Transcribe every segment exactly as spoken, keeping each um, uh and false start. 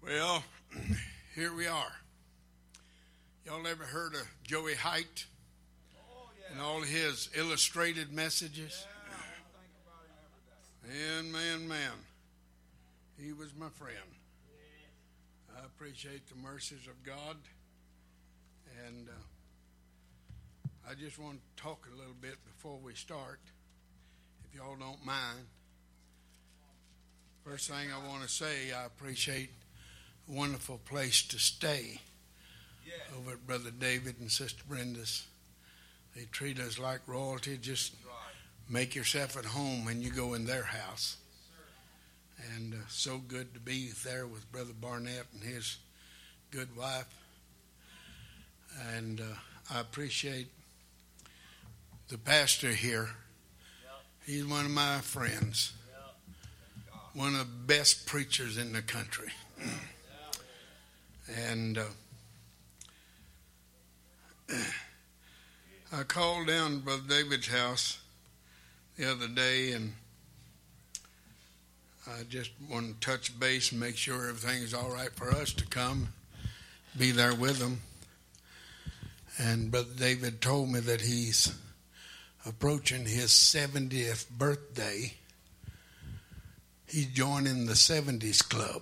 Well, here we are. Y'all ever heard of Joey Haidt Oh, yeah. and all his illustrated messages? Yeah, I think about him every day. Man, man, man. He was my friend. I appreciate the mercies of God. And uh, I just want to talk a little bit before we start, if y'all don't mind. First thing I want to say, I appreciate a wonderful place to stay Yeah. over at Brother David and Sister Brenda's. They treat us like royalty. Just Right. make yourself at home when you go in their house. And uh, so good to be there with Brother Barnett and his good wife. And uh, I appreciate the pastor here. He's one of my friends. One of the best preachers in the country. And uh, I called down to Brother David's house the other day, and I just want to touch base and make sure everything's all right for us to come, be there with them. And Brother David told me that he's approaching his seventieth birthday. He's joining the seventies club.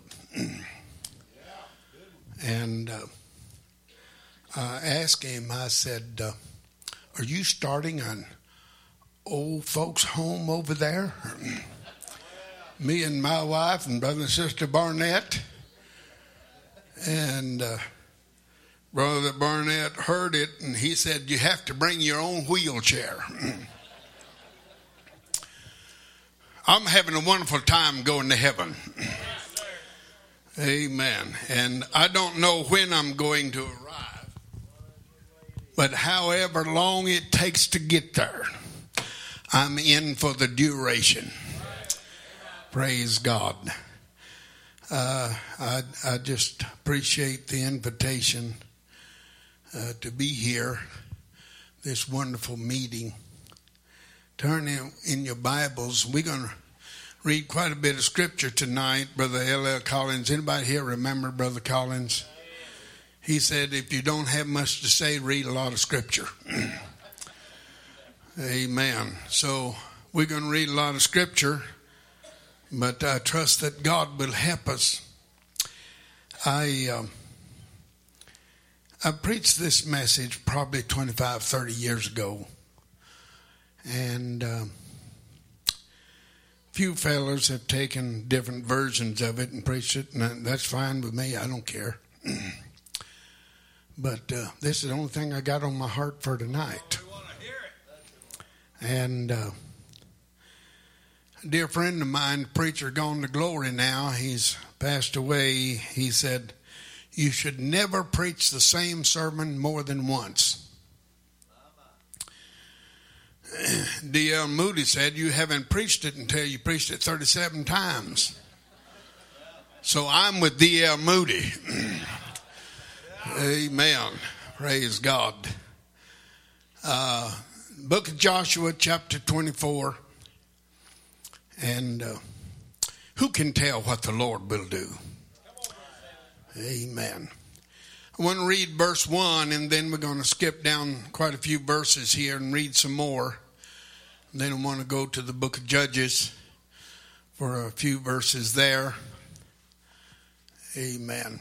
And uh, I asked him, I said, uh, are you starting an old folks home over there? Me and my wife and brother and sister Barnett. And uh, Brother Barnett heard it, and he said, you have to bring your own wheelchair. I'm having a wonderful time going to heaven. Amen. And I don't know when I'm going to arrive, but however long it takes to get there, I'm in for the duration. Praise God. Uh, I, I just appreciate the invitation uh, to be here, this wonderful meeting. Turn in, in your Bibles. We're going to read quite a bit of scripture tonight. Brother L L Collins. Anybody here remember Brother Collins? He said, if you don't have much to say, read a lot of scripture. Amen. So we're going to read a lot of scripture, but I trust that God will help us. I uh, I preached this message probably twenty-five, thirty years ago. And uh, few fellows have taken different versions of it and preached it, and that's fine with me. I don't care. But uh, this is the only thing I got on my heart for tonight. We want to hear it. And uh, a dear friend of mine, preacher gone to glory now, he's passed away. He said, you should never preach the same sermon more than once. D L Moody said, you haven't preached it until you preached it thirty-seven times. So I'm with D L Moody. Amen. Praise God. Uh, Book of Joshua, chapter twenty-four. And uh, who can tell what the Lord will do? Amen. I want to read verse one, and then we're going to skip down quite a few verses here and read some more. And then I want to go to the book of Judges for a few verses there. Amen.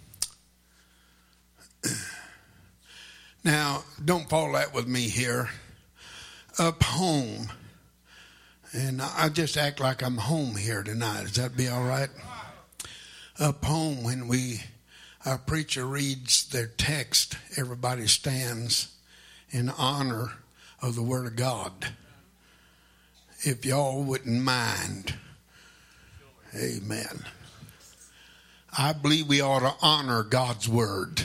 Now, don't fall that with me here. Up home. And I just act like I'm home here tonight. Does that be all right? Up home, when we, our preacher reads their text, everybody stands in honor of the Word of God. If y'all wouldn't mind. Amen. I believe we ought to honor God's Word.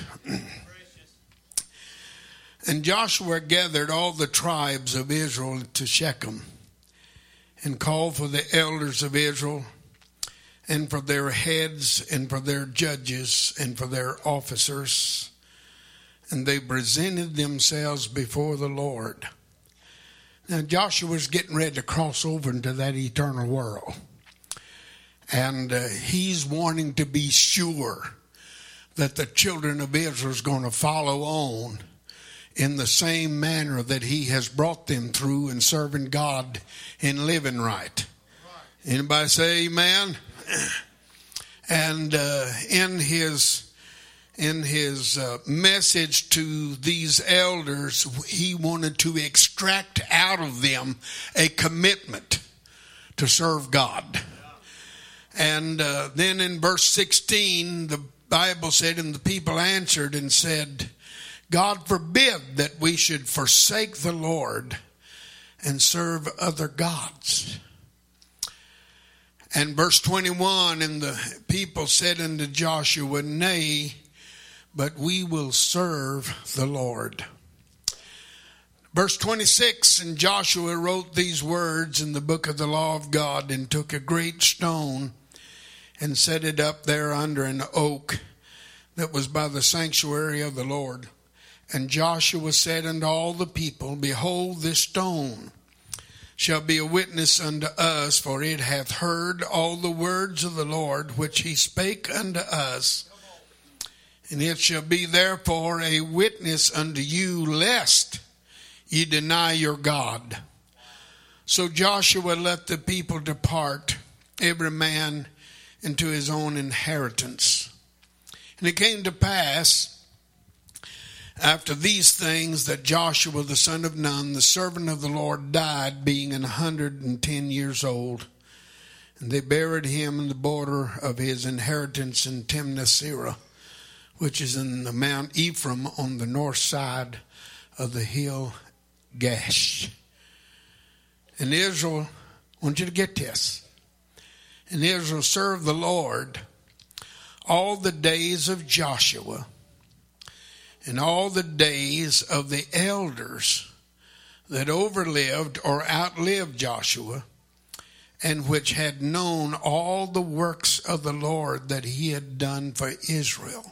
And Joshua gathered all the tribes of Israel to Shechem and called for the elders of Israel and for their heads and for their judges and for their officers. And they presented themselves before the Lord. Now Joshua was getting ready to cross over into that eternal world. And uh, he's wanting to be sure that the children of Israel is going to follow on in the same manner that he has brought them through in serving God and living right. Anybody say amen? And uh, in his in his uh, message to these elders, he wanted to extract out of them a commitment to serve God. And uh, then in verse sixteen, the Bible said, and the people answered and said, God forbid that we should forsake the Lord and serve other gods. And verse twenty-one, and the people said unto Joshua, nay, but we will serve the Lord. Verse twenty-six, and Joshua wrote these words in the book of the law of God, and took a great stone and set it up there under an oak that was by the sanctuary of the Lord. And Joshua said unto all the people, behold, this stone shall be a witness unto us, for it hath heard all the words of the Lord which he spake unto us. And it shall be therefore a witness unto you, lest ye deny your God. So Joshua let the people depart, every man into his own inheritance. And it came to pass after these things that Joshua the son of Nun, the servant of the Lord, died, being an hundred and ten years old. And they buried him in the border of his inheritance in Timnath-serah, which is in the Mount Ephraim on the north side of the hill Gash. And Israel, I want you to get this. And Israel served the Lord all the days of Joshua and all the days of the elders that overlived or outlived Joshua, and which had known all the works of the Lord that he had done for Israel.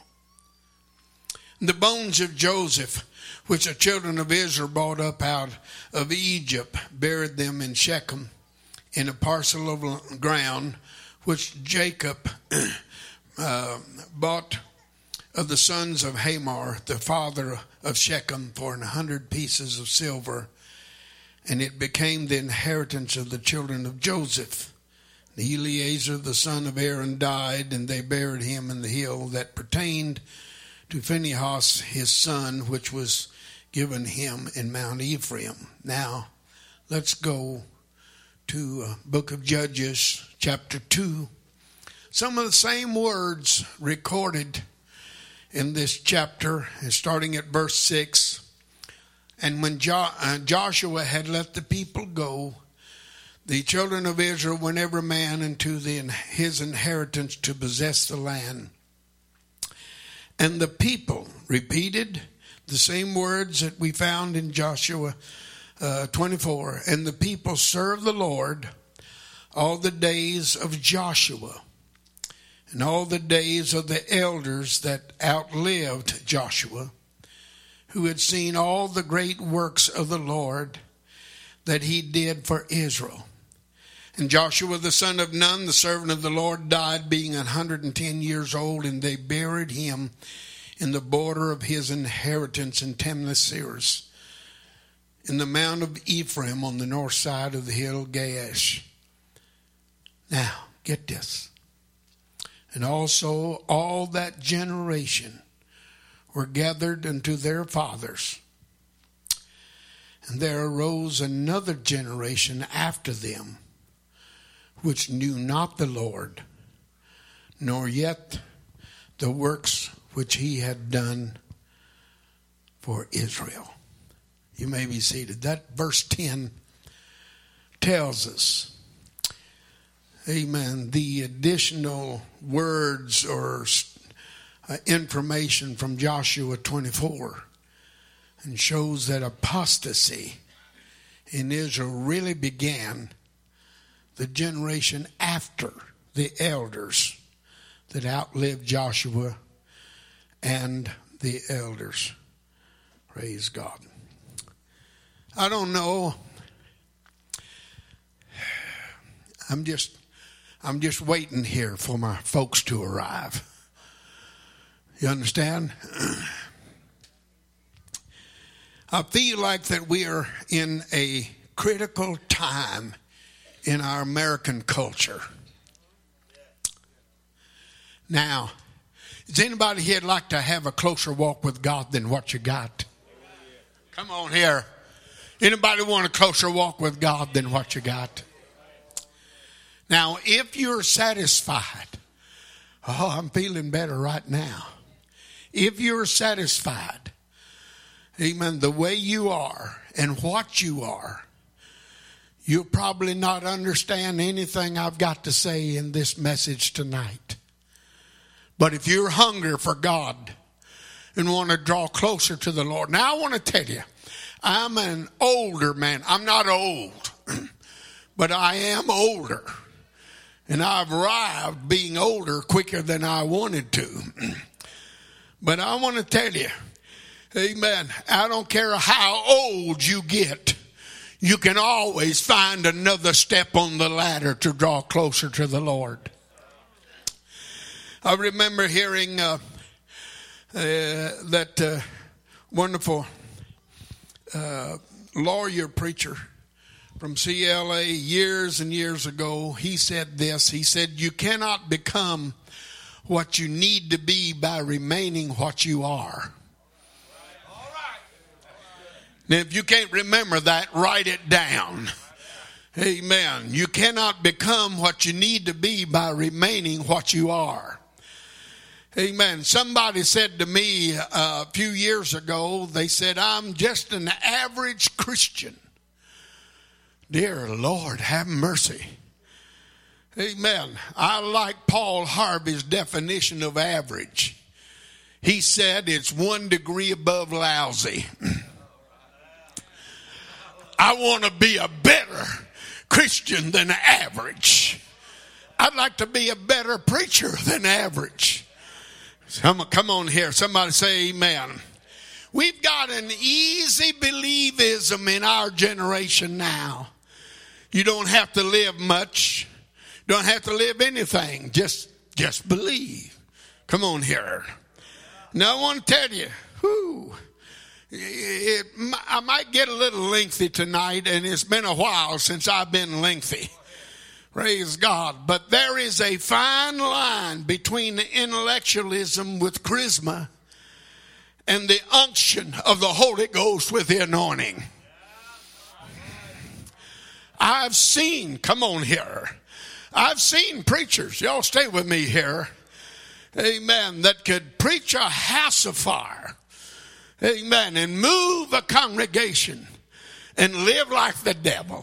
The bones of Joseph, which the children of Israel brought up out of Egypt, buried them in Shechem in a parcel of ground which Jacob uh, bought of the sons of Hamor, the father of Shechem, for an hundred pieces of silver. And it became the inheritance of the children of Joseph. Eleazar the son of Aaron died, and they buried him in the hill that pertained to Phinehas his son, which was given him in Mount Ephraim. Now, let's go to uh, book of Judges, chapter two. Some of the same words recorded in this chapter, starting at verse six. And when jo- uh, Joshua had let the people go, the children of Israel went every man into the, his inheritance to possess the land. And the people repeated the same words that we found in Joshua uh, twenty-four. And the people served the Lord all the days of Joshua and all the days of the elders that outlived Joshua, who had seen all the great works of the Lord that he did for Israel. And Joshua the son of Nun, the servant of the Lord, died, being a hundred and ten years old, and they buried him in the border of his inheritance in Timnath-serah, in the Mount of Ephraim on the north side of the hill Gaash. Now, get this. And also all that generation were gathered unto their fathers. And there arose another generation after them, which knew not the Lord, nor yet the works which he had done for Israel. You may be seated. That verse ten tells us, amen, the additional words or uh, information from Joshua twenty-four, and shows that apostasy in Israel really began the generation after the elders that outlived Joshua and the elders. Praise God. I don't know. I'm just I'm just waiting here for my folks to arrive. You understand? I feel like that we are in a critical time in our American culture. Now, does anybody here like to have a closer walk with God than what you got? Come on here. Anybody want a closer walk with God than what you got? Now, if you're satisfied, oh, I'm feeling better right now. If you're satisfied, amen, the way you are and what you are, you'll probably not understand anything I've got to say in this message tonight. But if you're hungry for God and want to draw closer to the Lord. Now, I want to tell you, I'm an older man. I'm not old, but I am older. And I've arrived being older quicker than I wanted to. But I want to tell you, amen, I don't care how old you get, you can always find another step on the ladder to draw closer to the Lord. I remember hearing uh, uh, that uh, wonderful uh, lawyer preacher from C L A years and years ago. He said this. He said, you cannot become what you need to be by remaining what you are. Now, if you can't remember that, write it down. Amen. You cannot become what you need to be by remaining what you are. Amen. Somebody said to me uh, a few years ago, they said, I'm just an average Christian. Dear Lord, have mercy. Amen. I like Paul Harvey's definition of average. He said it's one degree above lousy. I want to be a better Christian than average. I'd like to be a better preacher than average. Come, come on here. Somebody say amen. We've got an easy believism in our generation now. You don't have to live much. Don't have to live anything. Just, just believe. Come on here. Now I want to tell you, whew, it, I might get a little lengthy tonight, and it's been a while since I've been lengthy. Praise God. But there is a fine line between intellectualism with charisma and the unction of the Holy Ghost with the anointing. I've seen, come on here, I've seen preachers, y'all stay with me here, amen, that could preach a house of fire, amen, and move a congregation and live like the devil.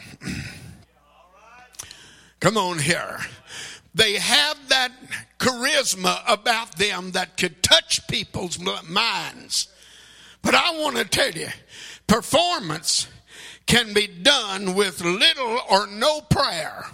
Come on here. They have that charisma about them that could touch people's minds. But I want to tell you, performance can be done with little or no prayer.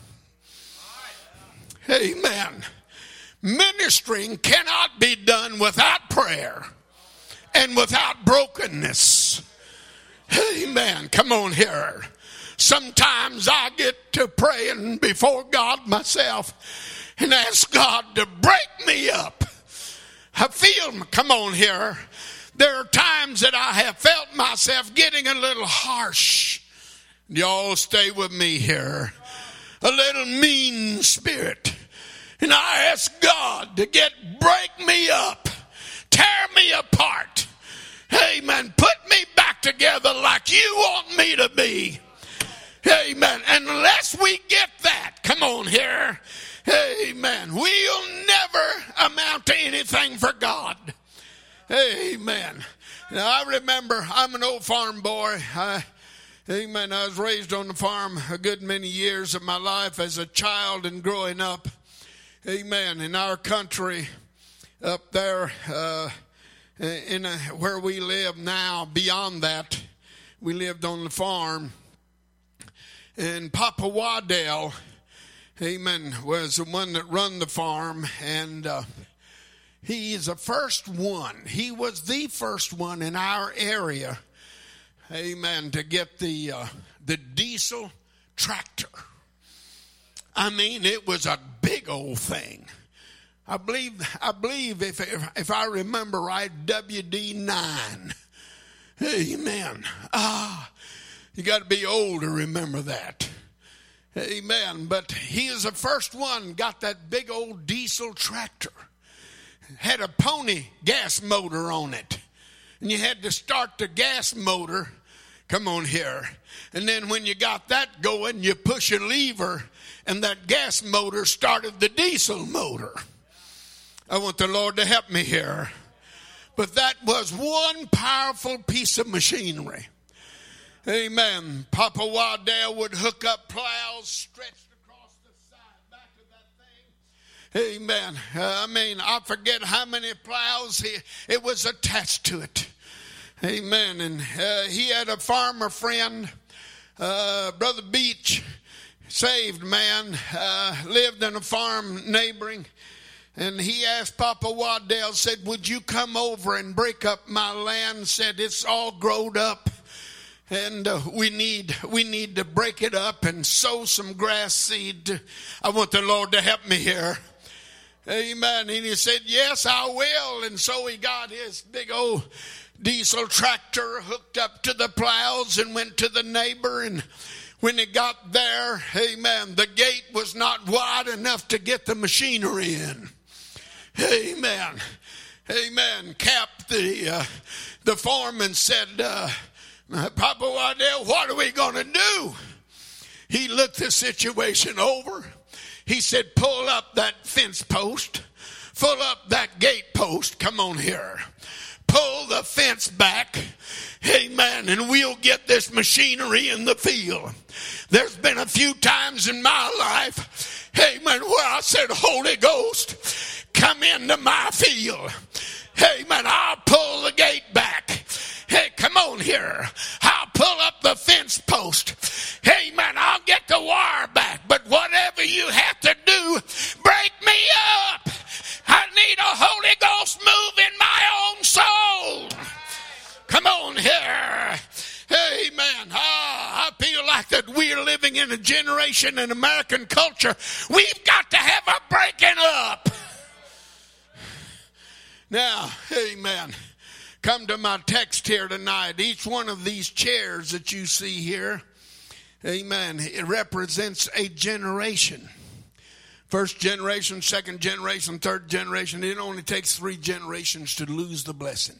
Amen. Ministering cannot be done without prayer and without brokenness. Amen. Come on here. Sometimes I get to praying before God myself and ask God to break me up. I feel, come on here, there are times that I have felt myself getting a little harsh. Y'all stay with me here. A little mean spirit. And I ask God to get, break me up. Tear me apart. Amen. Put me back together like you want me to be. Amen. Unless we get that, come on here. Amen. We'll never amount to anything for God. Amen. Now I remember, I'm an old farm boy. I, amen. I was raised on the farm a good many years of my life as a child and growing up. Amen. In our country up there, uh, in a, where we live now, beyond that, we lived on the farm. And Papa Waddell, amen, was the one that run the farm, and uh, he is the first one. He was the first one in our area, amen, to get the uh, the diesel tractor. I mean, it was a big old thing. I believe, I believe if, if, if I remember right, W D nine. Amen. Ah, you got to be old to remember that. Amen. But he is the first one, got that big old diesel tractor. Had a pony gas motor on it. And you had to start the gas motor. Come on here. And then when you got that going, you push a lever, and that gas motor started the diesel motor. I want the Lord to help me here. But that was one powerful piece of machinery. Amen. Papa Waddell would hook up plows stretched across the side, back of that thing. Amen. Uh, I mean, I forget how many plows he, it was attached to it. Amen. And uh, he had a farmer friend, uh, Brother Beach, saved man, uh, lived in a farm neighboring. And he asked Papa Waddell, said, would you come over and break up my land? Said, it's all growed up. And uh, we need we need to break it up and sow some grass seed. I want the Lord to help me here. Amen. And he said, yes, I will. And so he got his big old diesel tractor hooked up to the plows and went to the neighbor. And when he got there, amen, the gate was not wide enough to get the machinery in. Amen. Amen. Cap, the uh, the foreman, said, uh, Papa Waddell, what are we going to do? He looked the situation over. He said, pull up that fence post. Pull up that gate post. Come on here. Pull the fence back. Amen. And we'll get this machinery in the field. There's been a few times in my life, amen, where I said, Holy Ghost, come into my field. Amen. I'll pull the gate back. Hey, come on here. I'll pull up the fence post. Amen. I'll get the wire back. But whatever you have to do, break me up. I need a Holy Ghost move in my own soul. Come on here. Amen. Ah, I feel like that we're living in a generation in American culture. We've got to have a breaking up. Now, amen. Come to my text here tonight. Each one of these chairs that you see here, amen, it represents a generation. First generation, second generation, third generation. It only takes three generations to lose the blessing.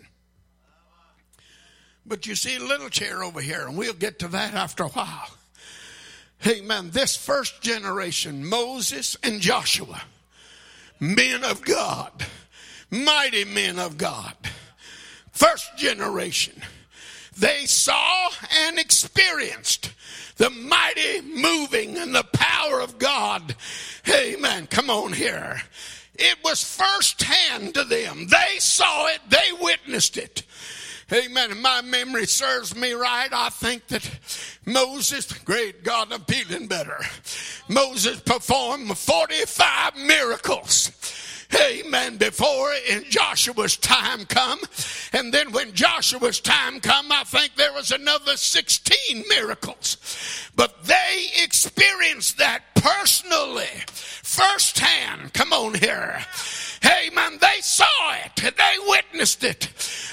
But you see a little chair over here, and we'll get to that after a while. Amen. This first generation, Moses and Joshua, men of God, mighty men of God. First generation, they saw and experienced the mighty moving and the power of God. Amen. Come on here. It was firsthand to them. They saw it. They witnessed it. Amen. If my memory serves me right, I think that Moses, great God, I'm feeling better. Moses performed forty-five miracles. Amen. Before in Joshua's time come. And then when Joshua's time come, I think there was another sixteen miracles. But they experienced that personally, firsthand. Come on here. Amen. They saw it. They witnessed it.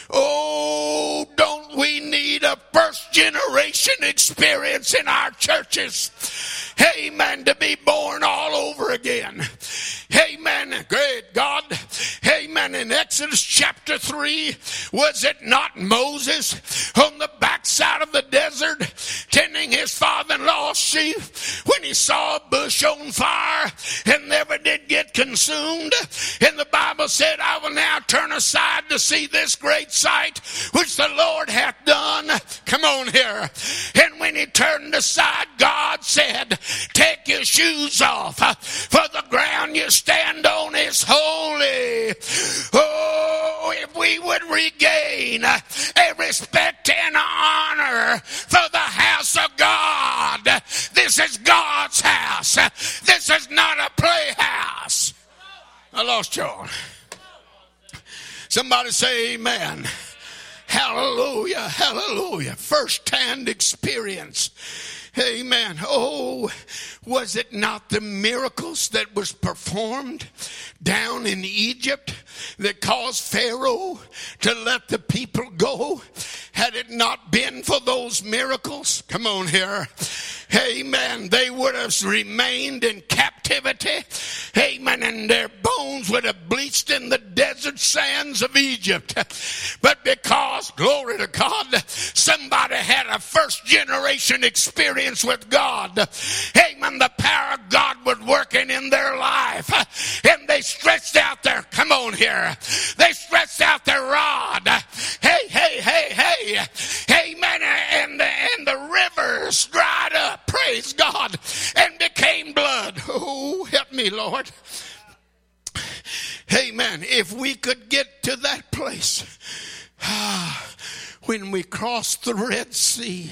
Oh, don't we need a first generation experience in our churches? Amen. To be born all over again. Amen. Great God. Amen. In Exodus chapter three, was it not Moses on the backside of the desert tending his father-in-law's sheep when he saw a bush on fire and never did get consumed? And the Bible said, I will now turn aside to see this great sight which the Lord hath done. Come on here. And when he turned aside, God said, take your shoes off, for the ground you stand on is holy. Oh, if we would regain a respect and honor for the house of God. This is God's house. This is not a playhouse. I lost y'all. Somebody say amen. Hallelujah, hallelujah. First-hand experience. Amen. Oh, was it not the miracles that was performed down in Egypt that caused Pharaoh to let the people go? Had it not been for those miracles, come on here, amen, they would have remained in captivity, amen, and their bones would have bleached in the desert sands of Egypt. But because, glory to God, somebody had a first generation experience with God, amen, the power of God was working in their life, and they stretched out their, come on here, they stretched out their rod, hey, hey, hey, hey, amen, and the, and the rivers dried up, praise God, and became blood. Oh, help me, Lord. Amen. If we could get to that place, ah, when we crossed the Red Sea,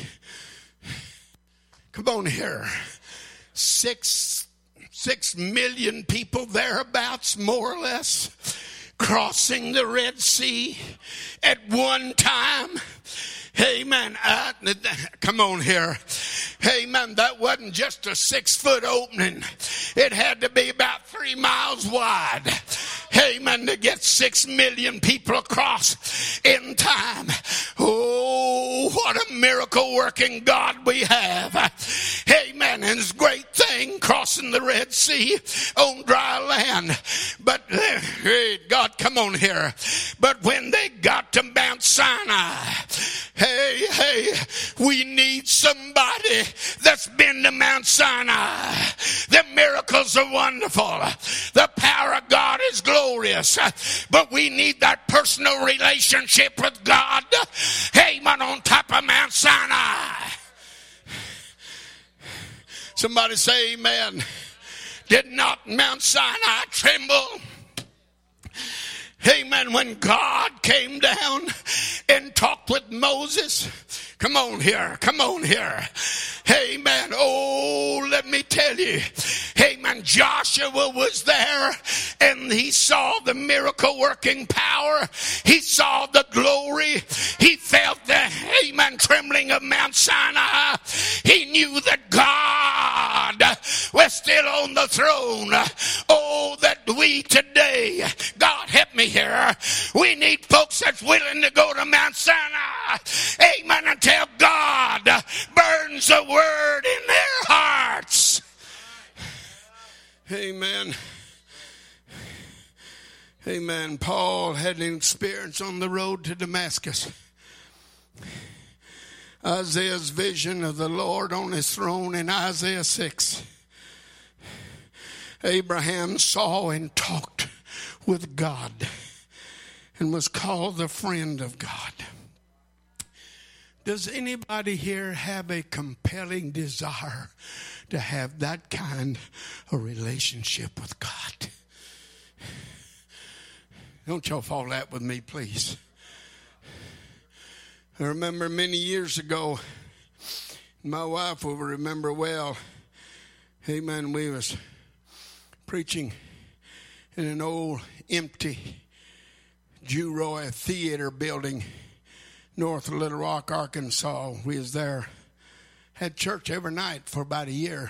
come on here, six, six million people thereabouts, more or less, crossing the Red Sea at one time. Amen. Uh, come on here. Amen. That wasn't just a six foot opening. It had to be about three miles wide. Amen. To get six million people across in time. Oh, what a miracle working God we have. Amen. And it's a great thing crossing the Red Sea on dry land. But hey, God, come on here. But when they got to Mount Sinai, hey, hey, we need somebody that's been to Mount Sinai. The miracles are wonderful. The power of God is glorious. But we need that personal relationship with God. Amen. On top of Mount Sinai. Somebody say amen. Did not Mount Sinai tremble? Amen. When God came down and talked with Moses. Come on here. Come on here. Amen. Oh, let me tell you. Amen. Joshua was there and he saw the miracle working power. He saw the glory. He felt the, amen, trembling of Mount Sinai. He knew that God was still on the throne. Oh, that we today, God help me here, we need folks that's willing to go to Mount Sinai. Amen. Until God burns the word in their hearts. Amen. Amen. Paul had an experience on the road to Damascus. Isaiah's vision of the Lord on his throne in Isaiah six. Abraham saw and talked with God and was called the friend of God. Does anybody here have a compelling desire to have that kind of relationship with God? Don't y'all fall out with me, please. I remember many years ago, my wife will remember well, amen, we was preaching in an old empty Jew Roy theater building north of Little Rock, Arkansas. We was there, had church every night for about a year.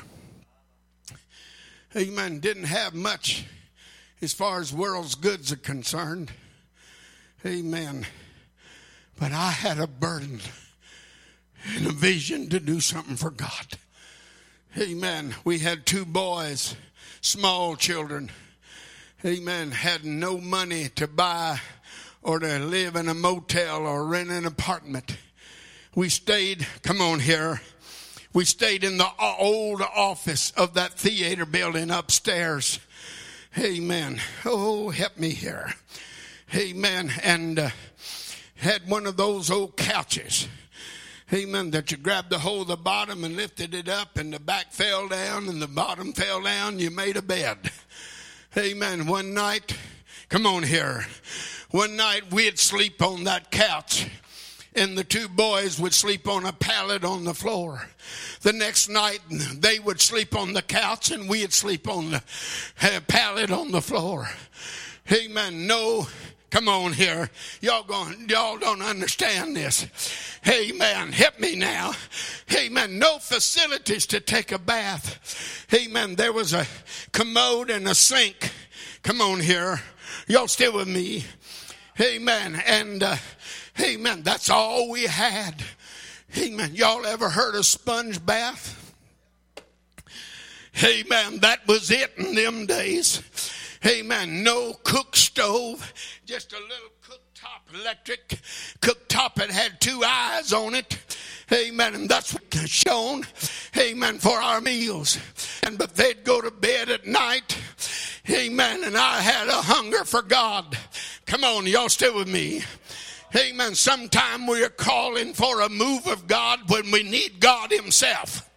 Amen. Didn't have much as far as world's goods are concerned. Amen. But I had a burden and a vision to do something for God. Amen. We had two boys, small children. Amen. Had no money to buy or to live in a motel or rent an apartment. We stayed, come on here, we stayed in the old office of that theater building upstairs. Amen. Oh, help me here. Amen. And uh, had one of those old couches. Amen. That you grabbed the whole of the bottom and lifted it up and the back fell down and the bottom fell down. You made a bed. Amen. One night, come on here. One night we'd sleep on that couch and the two boys would sleep on a pallet on the floor. The next night they would sleep on the couch and we'd sleep on the pallet on the floor. Amen. No, Come on here. Y'all going, y'all don't understand this. Amen. Help me now. Amen. No facilities to take a bath. Amen. There was a commode and a sink. Come on here. Y'all still with me? Amen. And, uh, amen. That's all we had. Amen. Y'all ever heard of sponge bath? Amen. That was it in them days. Amen. No cook stove. Just a little cooktop, electric cooktop that had two eyes on it. Amen. And that's what shown. Amen. For our meals. And but they'd go to bed at night. Amen. And I had a hunger for God. Come on, y'all still with me? Amen. Sometime we are calling for a move of God when we need God himself.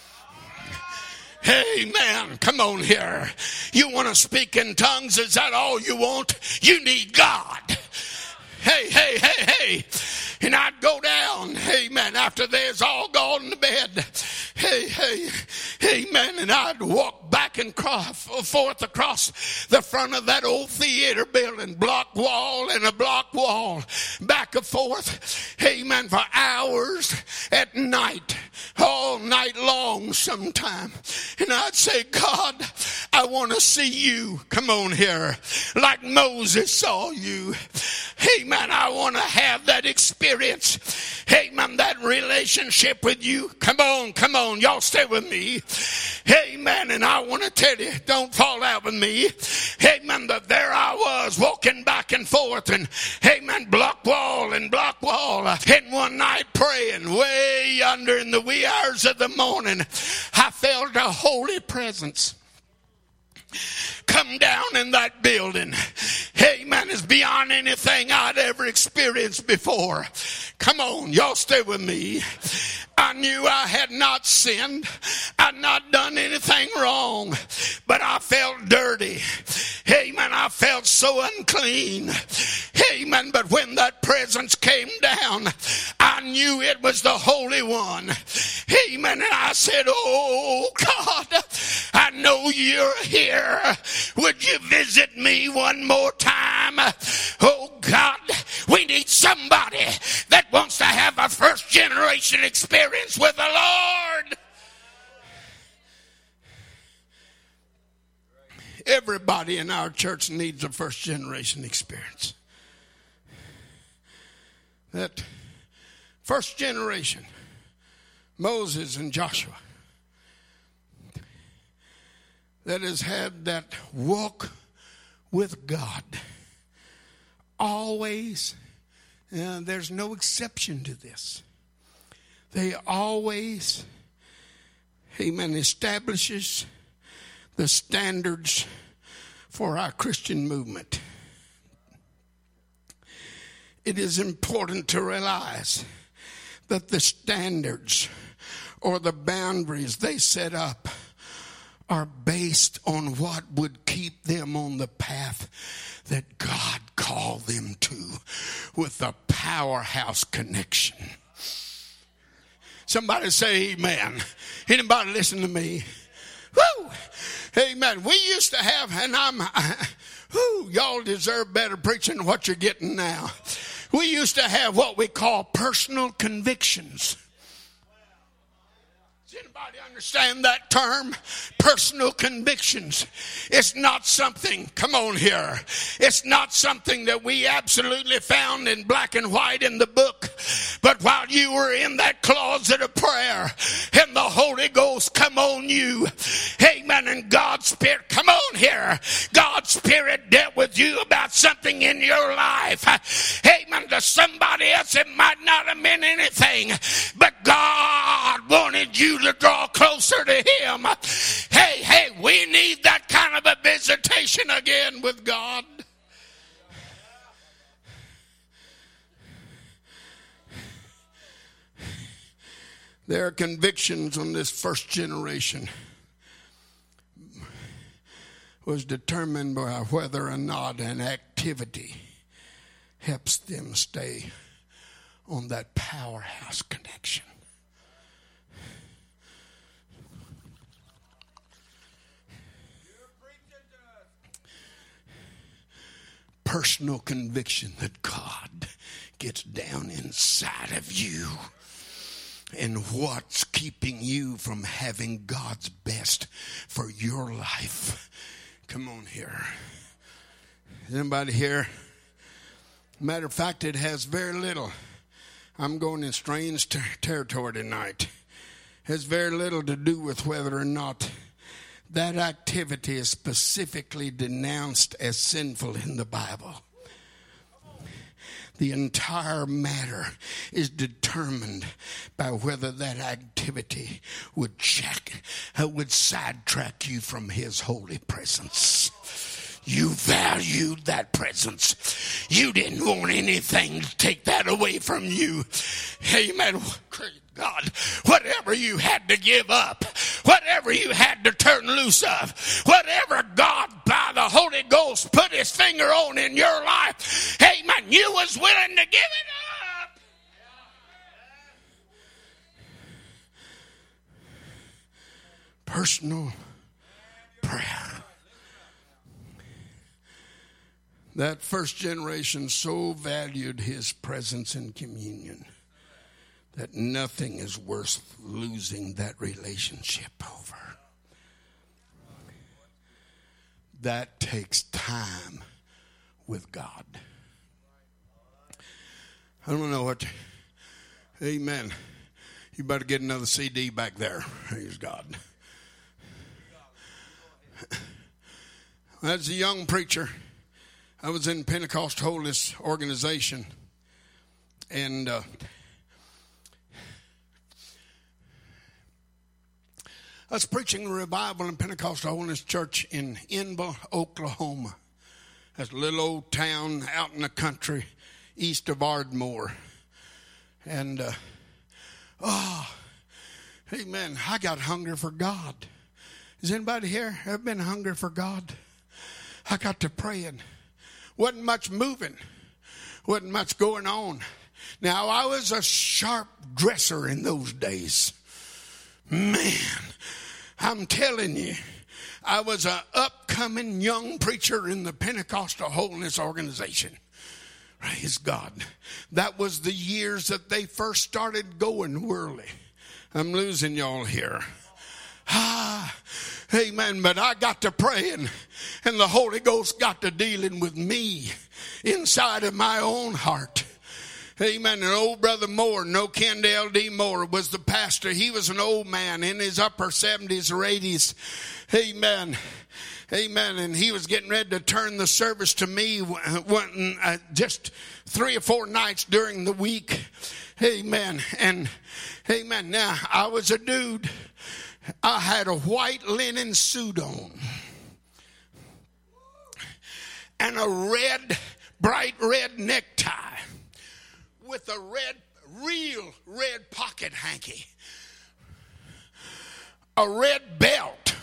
Amen. Come on here. You want to speak in tongues? Is that all you want? You need God. Hey, hey, hey, hey. And I'd go down, amen, after they's all gone to bed. Hey, hey, amen. And I'd walk back and cross, forth across the front of that old theater building, block wall and a block wall, back and forth, amen, for hours at night, all night long sometime. And I'd say, God, I want to see you. Come on here. Like Moses saw you. Amen. I want to have that experience. Amen. That relationship with you. Come on, come on. Y'all stay with me. Amen. And I want to tell you, don't fall out with me. Amen. That there I was walking back and forth and amen, block wall and block wall. And one night praying way yonder in the wee hours of the morning, I felt a holy presence come down in that building. Amen. It's beyond anything I'd ever experienced before. Come on, y'all stay with me. I knew I had not sinned. I'd not done anything wrong. But I felt dirty. Amen. I felt so unclean. Amen. But when that presence came down, I knew it was the Holy One. Amen. And I said, oh God, I know you're here. Would you visit me one more time? Oh God, we need somebody that wants to have a first generation experience with the Lord. Everybody in our church needs a first generation experience. That first generation, Moses and Joshua, that has had that walk with God. Always, uh, there's no exception to this. They always, amen, establishes the standards for our Christian movement. It is important to realize that the standards or the boundaries they set up are based on what would keep them on the path that God called them to with the powerhouse connection. Somebody say amen. Anybody listen to me? Woo! Amen. We used to have, and I'm, whoo, y'all deserve better preaching than what you're getting now. We used to have what we call personal convictions. Does anybody understand that term? Personal convictions. It's not something, come on here, it's not something that we absolutely found in black and white in the book. But while you were in that closet of prayer and the Holy Ghost come on you, amen, and God's Spirit, come on here, God's Spirit dealt with you about something in your life. Amen. To somebody else it might not have meant anything, but God wanted you to draw closer to Him. Hey, hey, we need that kind of a visitation again with God. There are convictions on this first generation was determined by whether or not an activity helps them stay on that powerhouse connection. personal conviction that God gets down inside of you and what's keeping you from having God's best for your life. Come on here. Is anybody here? Matter of fact, it has very little. I'm going in strange ter- territory tonight. It has very little to do with whether or not that activity is specifically denounced as sinful in the Bible. The entire matter is determined by whether that activity would check, uh, would sidetrack you from His holy presence. You valued that presence. You didn't want anything to take that away from you. Amen. Praise God. Whatever you had to give up, whatever you had to turn loose of, whatever God by the Holy Ghost put His finger on in your life, amen, you was willing to give it up. Personal prayer. That first generation so valued His presence in communion that nothing is worth losing that relationship over. That takes time with God. I don't know what. Amen. You better get another C D back there. Praise God. As a young preacher, I was in Pentecost Holiness Organization, and uh, I was preaching a revival in Pentecost Holiness Church in Enville, Oklahoma. That's a little old town out in the country east of Ardmore. And, uh, oh, amen, I got hungry for God. Is anybody here ever been hungry for God? I got to praying. Wasn't much moving. Wasn't much going on. Now, I was a sharp dresser in those days. Man, I'm telling you, I was an upcoming young preacher in the Pentecostal Holiness Organization. Praise God. That was the years that they first started going whirly. I'm losing y'all here. Ah, amen. But I got to praying, and the Holy Ghost got to dealing with me inside of my own heart. Amen. And old Brother Moore, no Ken L D Moore, was the pastor. He was an old man in his upper seventies or eighties. Amen. Amen. And he was getting ready to turn the service to me one, uh, just three or four nights during the week. Amen. And amen. Now, I was a dude. I had a white linen suit on and a red, bright red necktie with a red, real red pocket hanky, a red belt.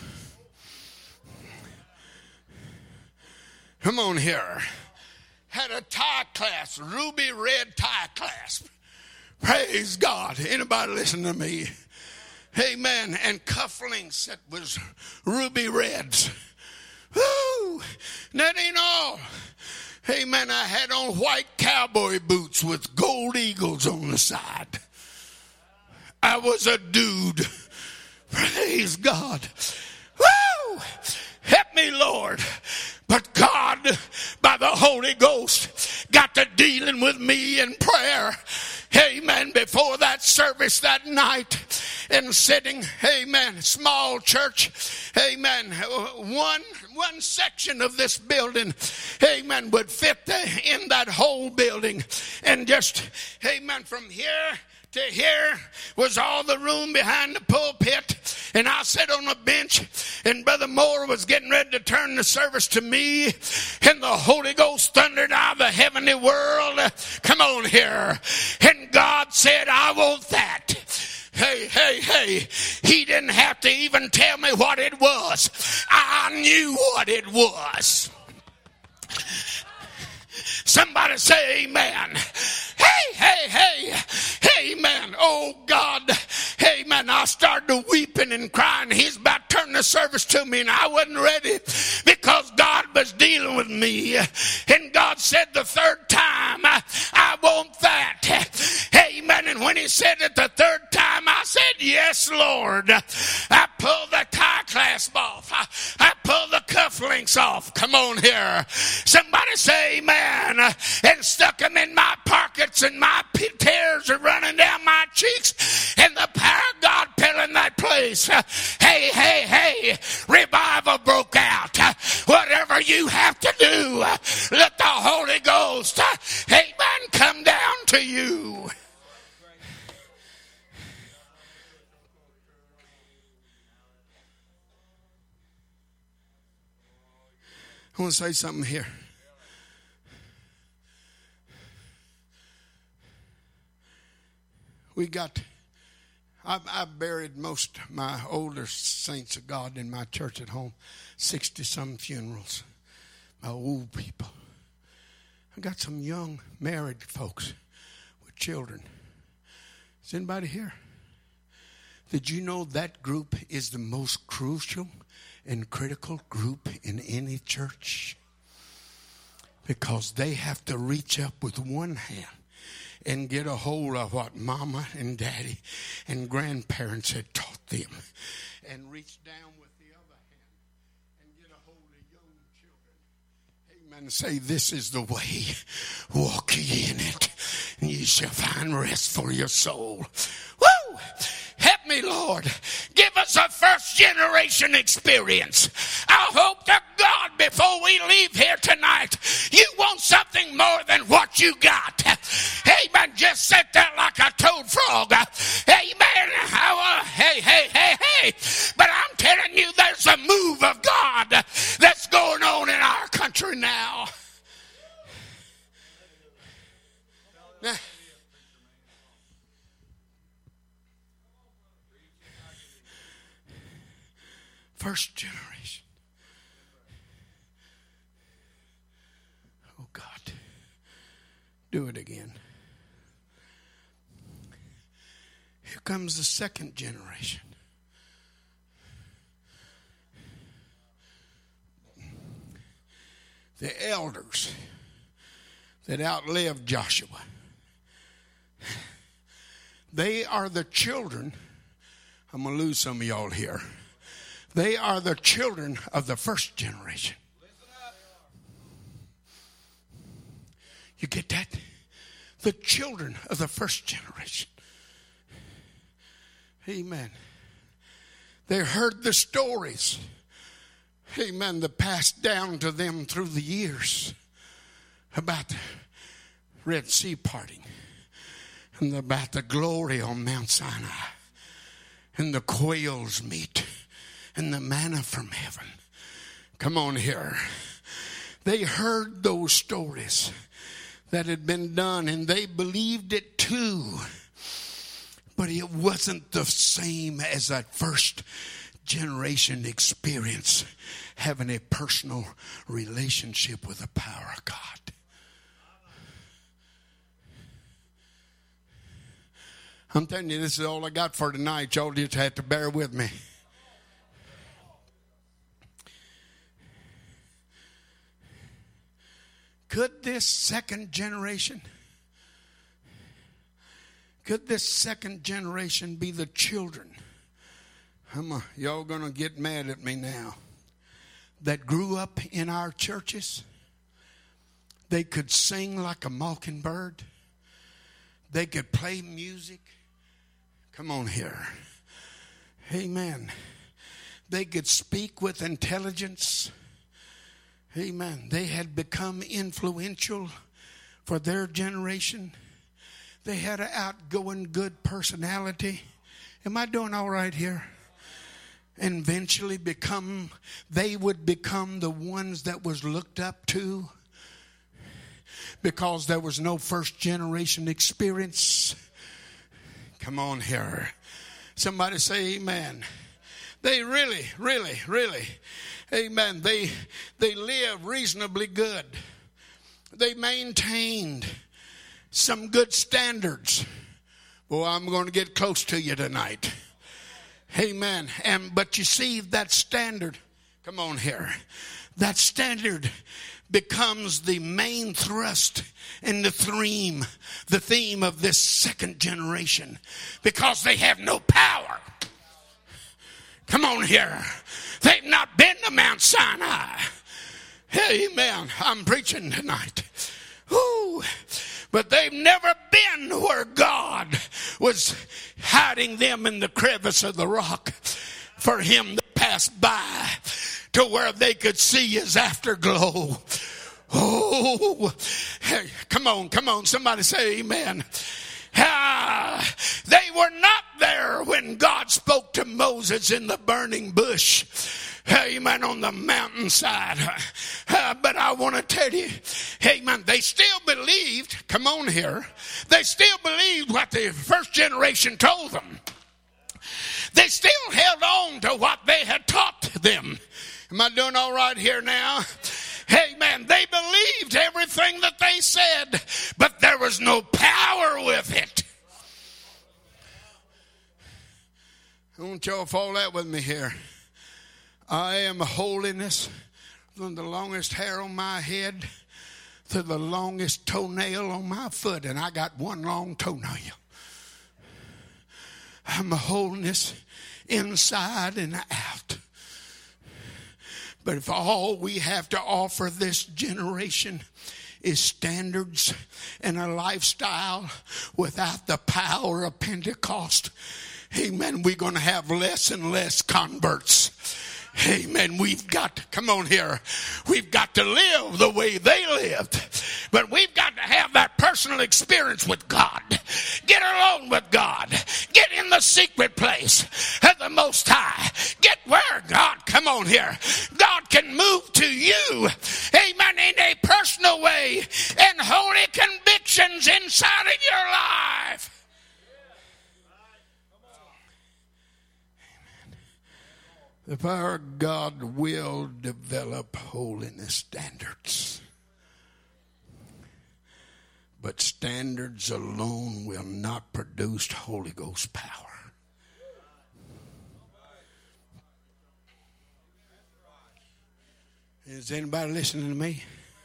Come on here. Had a tie clasp, ruby red tie clasp. Praise God. Anybody listen to me? Amen. And cufflinks that was ruby reds. Woo! That ain't all. Amen. I had on white cowboy boots with gold eagles on the side. I was a dude. Praise God. Woo! Help me, Lord. But God, by the Holy Ghost, got to dealing with me in prayer. Amen. Before that service that night, and sitting, amen, small church, amen, one one section of this building, amen, would fit in that whole building. And just, amen, from here to here was all the room behind the pulpit. And I sat on a bench, and Brother Moore was getting ready to turn the service to me, and the Holy Ghost thundered out of the heavenly world. Come on here. And God said, I want that. Hey, hey, hey. He didn't have to even tell me what it was. I knew what it was. Somebody say amen. Hey, hey, hey, amen. Oh, God, amen. I started weeping and crying. He's about to turn the service to me, and I wasn't ready because God was dealing with me. And God said the third time, I, I want that. Amen. And when he said it the third time, I said, yes, Lord. I pulled the tie clasp off. I, I pulled the cufflinks off. Come on here. Somebody say amen. And stuck them in my pockets, and my tears are running down my cheeks, and the power of God fell in that place. Hey, hey, hey, revival broke out. Whatever you have to do, let the Holy Ghost, amen, come down to you. I want to say something here. We got, I've, I've buried most of my older saints of God in my church at home, sixty-some funerals, my old people. I got some young married folks with children. Is anybody here? Did you know that group is the most crucial and critical group in any church? Because they have to reach up with one hand and get a hold of what mama and daddy and grandparents had taught them, and reach down with the other hand and get a hold of young children. Amen. And say, this is the way. Walk ye in it, and ye shall find rest for your soul. Woo! Help me, Lord. Give us a first generation experience. I hope to God before we leave here tonight, you want something more than what you got. Amen. Just sit there like a toad frog. Amen. I, uh, hey, hey, hey, hey. But I'm telling you, there's a move of God that's going on in our country now. Now, first generation. Oh, God. Do it again. Here comes the second generation. The elders that outlived Joshua. They are the children. I'm going to lose some of y'all here. They are the children of the first generation. You get that? The children of the first generation. Amen. They heard the stories. Amen. That passed down to them through the years about the Red Sea parting, and about the glory on Mount Sinai, and the quail's meat, and the manna from heaven. Come on here. They heard those stories that had been done, and they believed it too. But it wasn't the same as that first generation experience, having a personal relationship with the power of God. I'm telling you, this is all I got for tonight. Y'all just have to bear with me. Could this second generation, could this second generation be the children? I'm a, y'all going to get mad at me now. That grew up in our churches. They could sing like a mockingbird. They could play music. Come on here. Amen. They could speak with intelligence. Amen. They had become influential for their generation. They had an outgoing, good personality. Am I doing all right here? And eventually become, they would become the ones that was looked up to, because there was no first generation experience. Come on here. Somebody say amen. They really, really, really, amen. They, they lived reasonably good. They maintained some good standards. Boy, I'm going to get close to you tonight. Amen. And but you see, that standard Come on here. That standard becomes the main thrust and the theme, the theme of this second generation, because they have no power. Come on here. They've not been to Mount Sinai. Amen. I'm preaching tonight. Ooh. But they've never been where God was hiding them in the crevice of the rock for him to pass by to where they could see his afterglow. Oh, hey, come on, come on. Somebody say amen. Ah, they were not there when God spoke to Moses in the burning bush. Amen, on the mountainside. Uh, but I want to tell you, amen, they still believed, come on here, they still believed what the first generation told them. They still held on to what they had taught them. Am I doing all right here now? Amen. They believed everything that they said, but there was no power with it. I want y'all to follow that with me here. I am holiness from the longest hair on my head to the longest toenail on my foot, and I got one long toenail. I'm a holiness inside and out. But if all we have to offer this generation is standards and a lifestyle without the power of Pentecost, amen, we're going to have less and less converts. Amen. We've got to, come on here, we've got to live the way they lived. But we've got to have that personal experience with God. Get alone with God. Get in the secret place of the Most High. Get where God, come on here, God can move to you, amen, in a personal way and holy convictions inside of your life. The power of God will develop holiness standards. But standards alone will not produce Holy Ghost power. Is anybody listening to me?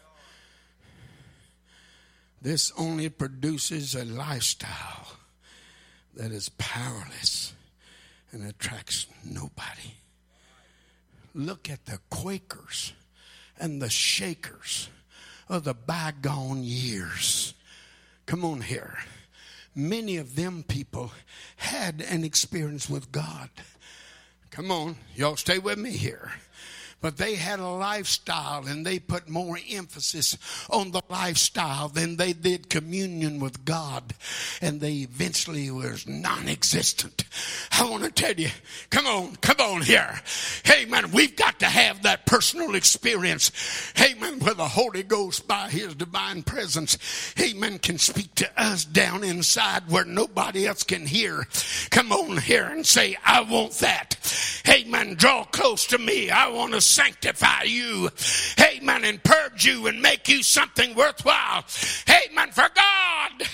This only produces a lifestyle that is powerless and attracts nobody. Look at the Quakers and the Shakers of the bygone years. Come on here. Many of them people had an experience with God. Come on, y'all stay with me here. But they had a lifestyle, and they put more emphasis on the lifestyle than they did communion with God. And they eventually was non-existent. I want to tell you, come on, come on here. Amen. We've got to have that personal experience. Amen. Where the Holy Ghost, by his divine presence, amen, can speak to us down inside where nobody else can hear. Come on here and say, I want that. Amen. Draw close to me. I want to sanctify you, amen, and purge you and make you something worthwhile, amen, for God.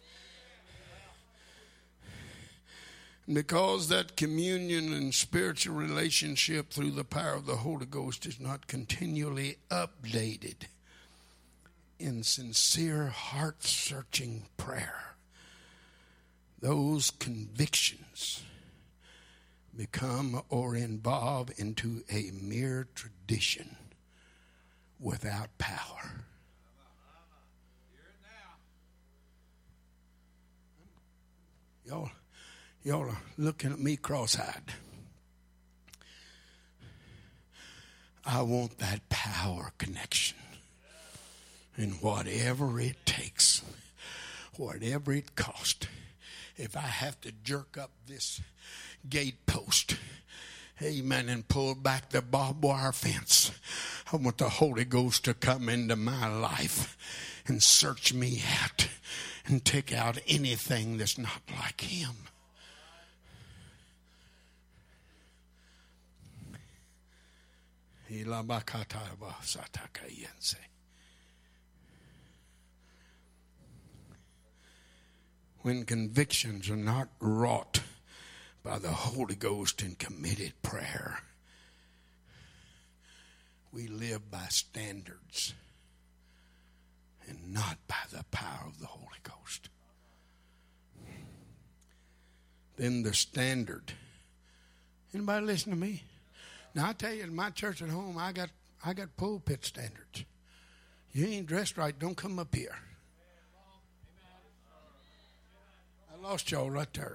Because that communion and spiritual relationship through the power of the Holy Ghost is not continually updated in sincere, heart-searching prayer, those convictions become or evolve into a mere tradition without power. Y'all, y'all are looking at me cross-eyed. I want that power connection. And whatever it takes, whatever it costs, if I have to jerk up this gate post, amen, and pull back the barbed wire fence, I want the Holy Ghost to come into my life and search me out and take out anything that's not like him. When convictions are not wrought by the Holy Ghost in committed prayer, we live by standards and not by the power of the Holy Ghost. Then the standard. Anybody listen to me? Now I tell you, in my church at home, I got I got pulpit standards. You ain't dressed right, don't come up here. I lost y'all right there.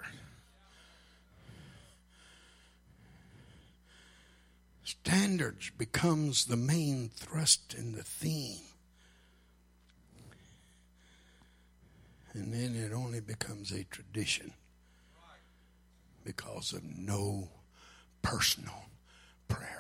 Standards becomes the main thrust and the theme. And then it only becomes a tradition because of no personal prayer.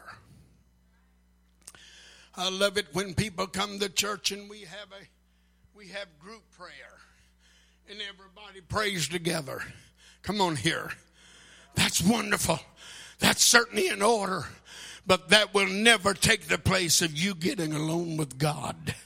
I love it when people come to church and we have a we have group prayer and everybody prays together. Come on here. That's wonderful. That's certainly in order. But that will never take the place of you getting alone with God.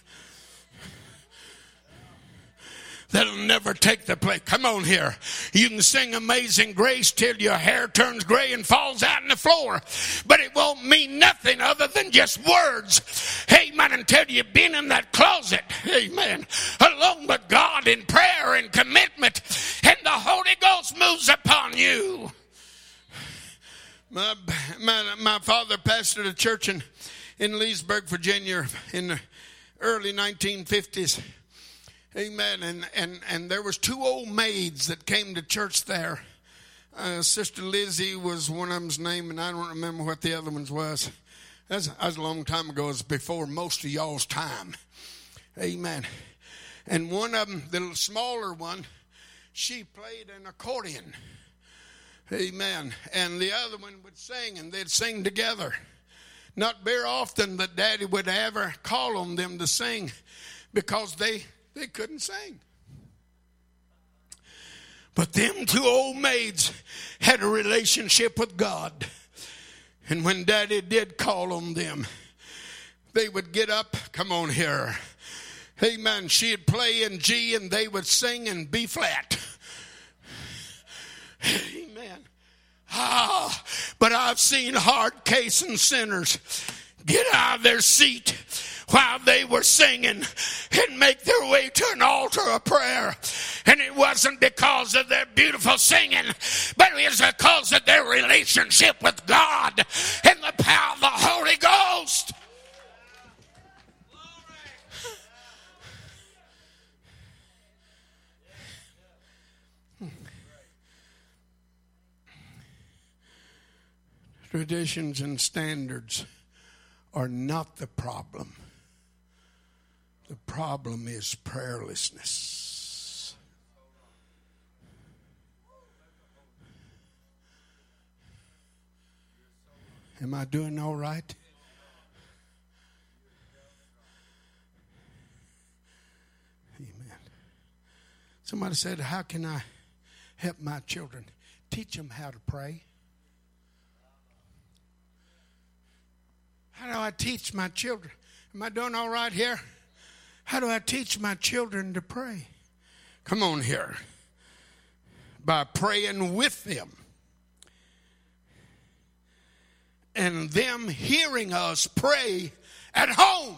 That'll never take the place. Come on here. You can sing Amazing Grace till your hair turns gray and falls out on the floor. But it won't mean nothing other than just words. Amen. Until you've been in that closet. Amen. Alone with God in prayer and commitment. And the Holy Ghost moves upon you. My, my, my father pastored a church in, in Leesburg, Virginia in the early nineteen fifties. Amen. And, and, and there was two old maids that came to church there. Uh, Sister Lizzie was one of them's name, and I don't remember what the other one's was. That's, that was a long time ago. It was before most of y'all's time. Amen. And one of them, the smaller one, she played an accordion. Amen. And the other one would sing, and they'd sing together. Not very often that Daddy would ever call on them to sing because they, they couldn't sing. But them two old maids had a relationship with God. And when Daddy did call on them, they would get up. Come on here. Amen. She'd play in G and they would sing in B flat. Amen. Ah, but I've seen hard case and sinners get out of their seat while they were singing and make their way to an altar of prayer. And it wasn't because of their beautiful singing, but it was because of their relationship with God and the power of the Holy Ghost. Traditions and standards are not the problem. The problem is prayerlessness. Am I doing all right? Amen. Somebody said, how can I help my children? Teach them how to pray. How do I teach my children? Am I doing all right here? How do I teach my children to pray? Come on here. By praying with them. And them hearing us pray at home.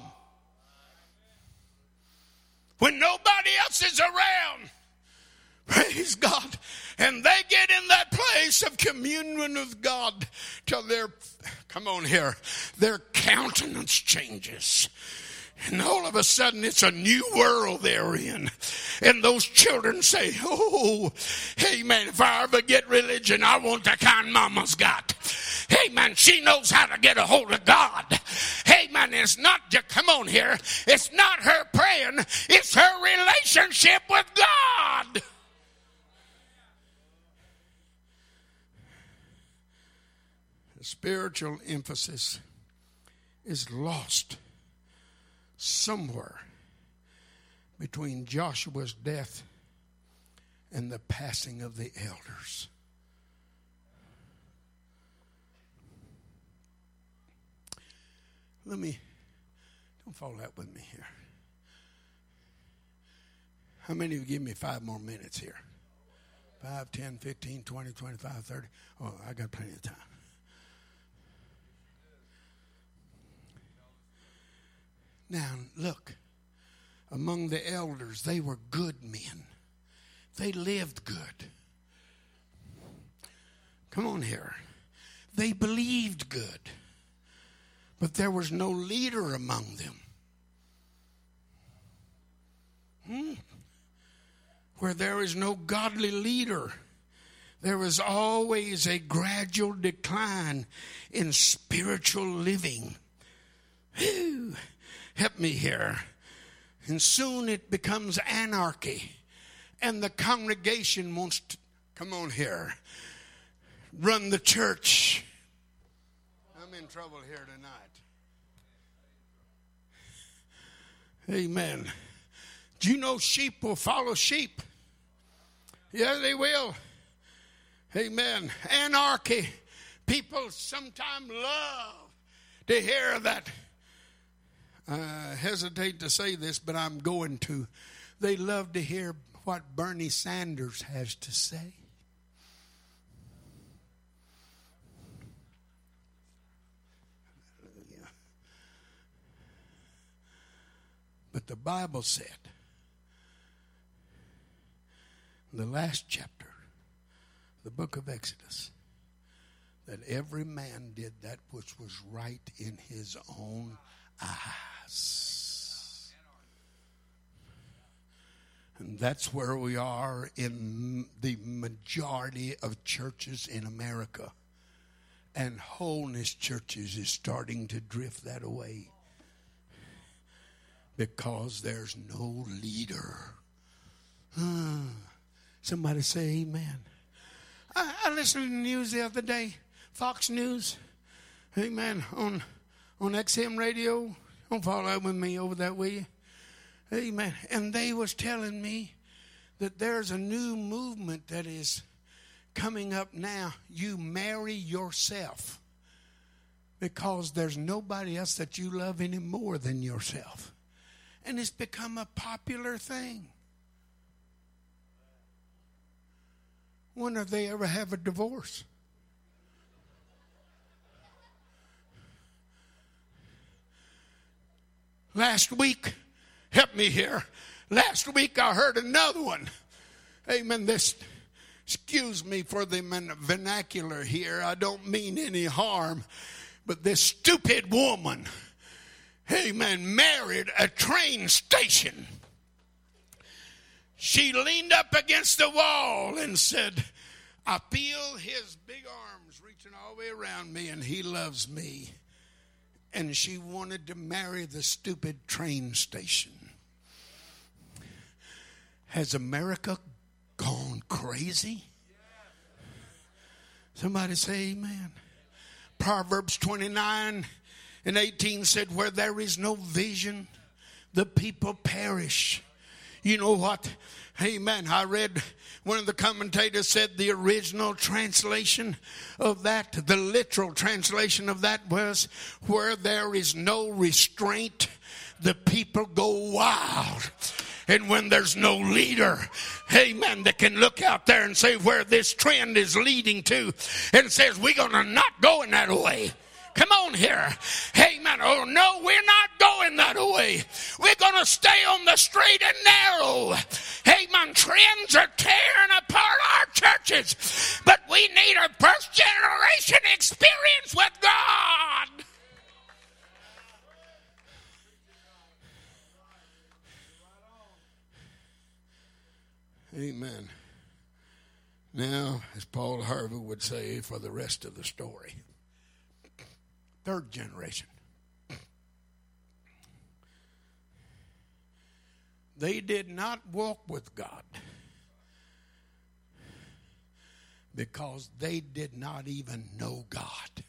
When nobody else is around. Praise God. And they get in that place of communion with God till their, come on here, their countenance changes. And all of a sudden it's a new world they're in. And those children say, oh, hey man, if I ever get religion, I want the kind mama's got. Hey man, she knows how to get a hold of God. Hey man, it's not just, come on here, it's not her praying, it's her relationship with God. The spiritual emphasis is lost somewhere between Joshua's death and the passing of the elders. Let me, don't fall out with me here. How many of you give me five more minutes here? Five, ten, fifteen, twenty, twenty-five, thirty. Oh, I got plenty of time. Now, look, among the elders, they were good men. They lived good. Come on here. They believed good. But there was no leader among them. Hmm. Where there is no godly leader, there is always a gradual decline in spiritual living. Whew. Help me here. And soon it becomes anarchy. And the congregation wants to, come on here, run the church. I'm in trouble here tonight. Amen. Do you know sheep will follow sheep? Yeah, they will. Amen. Anarchy. People sometimes love to hear that. I hesitate to say this, but I'm going to. They love to hear what Bernie Sanders has to say. But the Bible said, in the last chapter, the book of Exodus, that every man did that which was right in his own eyes. And that's where we are in the majority of churches in America. And wholeness churches is starting to drift that away. Because there's no leader. Uh, somebody say amen. I, I listened to the news the other day. Fox News. Amen. On, on X M radio. Don't follow up with me over that, will you? Amen. And they was telling me that there's a new movement that is coming up now. You marry yourself. Because there's nobody else that you love any more than yourself. And it's become a popular thing. When did they ever have a divorce? Last week, help me here. Last week I heard another one. Amen. This, excuse me for the vernacular here. I don't mean any harm. But this stupid woman, amen, married a train station. She leaned up against the wall and said, I feel his big arms reaching all the way around me and he loves me. And she wanted to marry the stupid train station. Has America gone crazy? Somebody say amen. Proverbs twenty-nine and eighteen said, where there is no vision, the people perish. You know what? Amen. I read, one of the commentators said the original translation of that, the literal translation of that was, where there is no restraint, the people go wild. And when there's no leader, amen, that can look out there and say where this trend is leading to, and says we're going to not go in that way. Come on here. Amen. Oh, no, we're not going that way. We're going to stay on the straight and narrow. Amen. Trends are tearing apart our churches. But we need a first generation experience with God. Amen. Now, as Paul Harvey would say, for the rest of the story. Third generation. They did not walk with God because they did not even know God.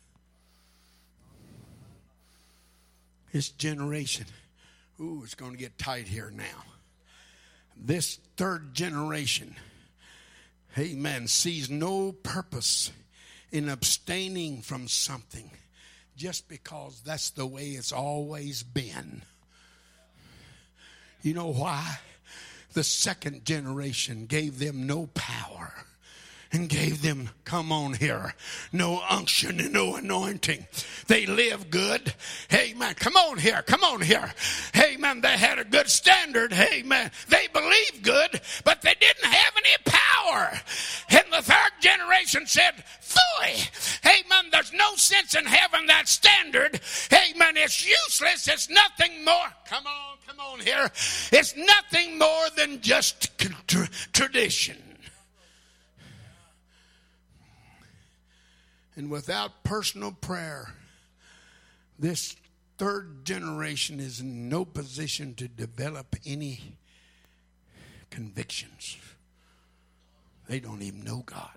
This generation, ooh, it's going to get tight here now. This third generation, amen, sees no purpose in abstaining from something just because that's the way it's always been. You know why? The second generation gave them no power and gave them, come on here, no unction and no anointing. They lived good. Amen. Come on here. Come on here. Amen. They had a good standard. Amen. They believed good, but they didn't have any power. And the third generation said, phooey. Amen. There's no sense in having that standard. Amen. It's useless. It's nothing more. Come on. Come on here. It's nothing more than just tra- tradition. And without personal prayer, this third generation is in no position to develop any convictions. They don't even know God.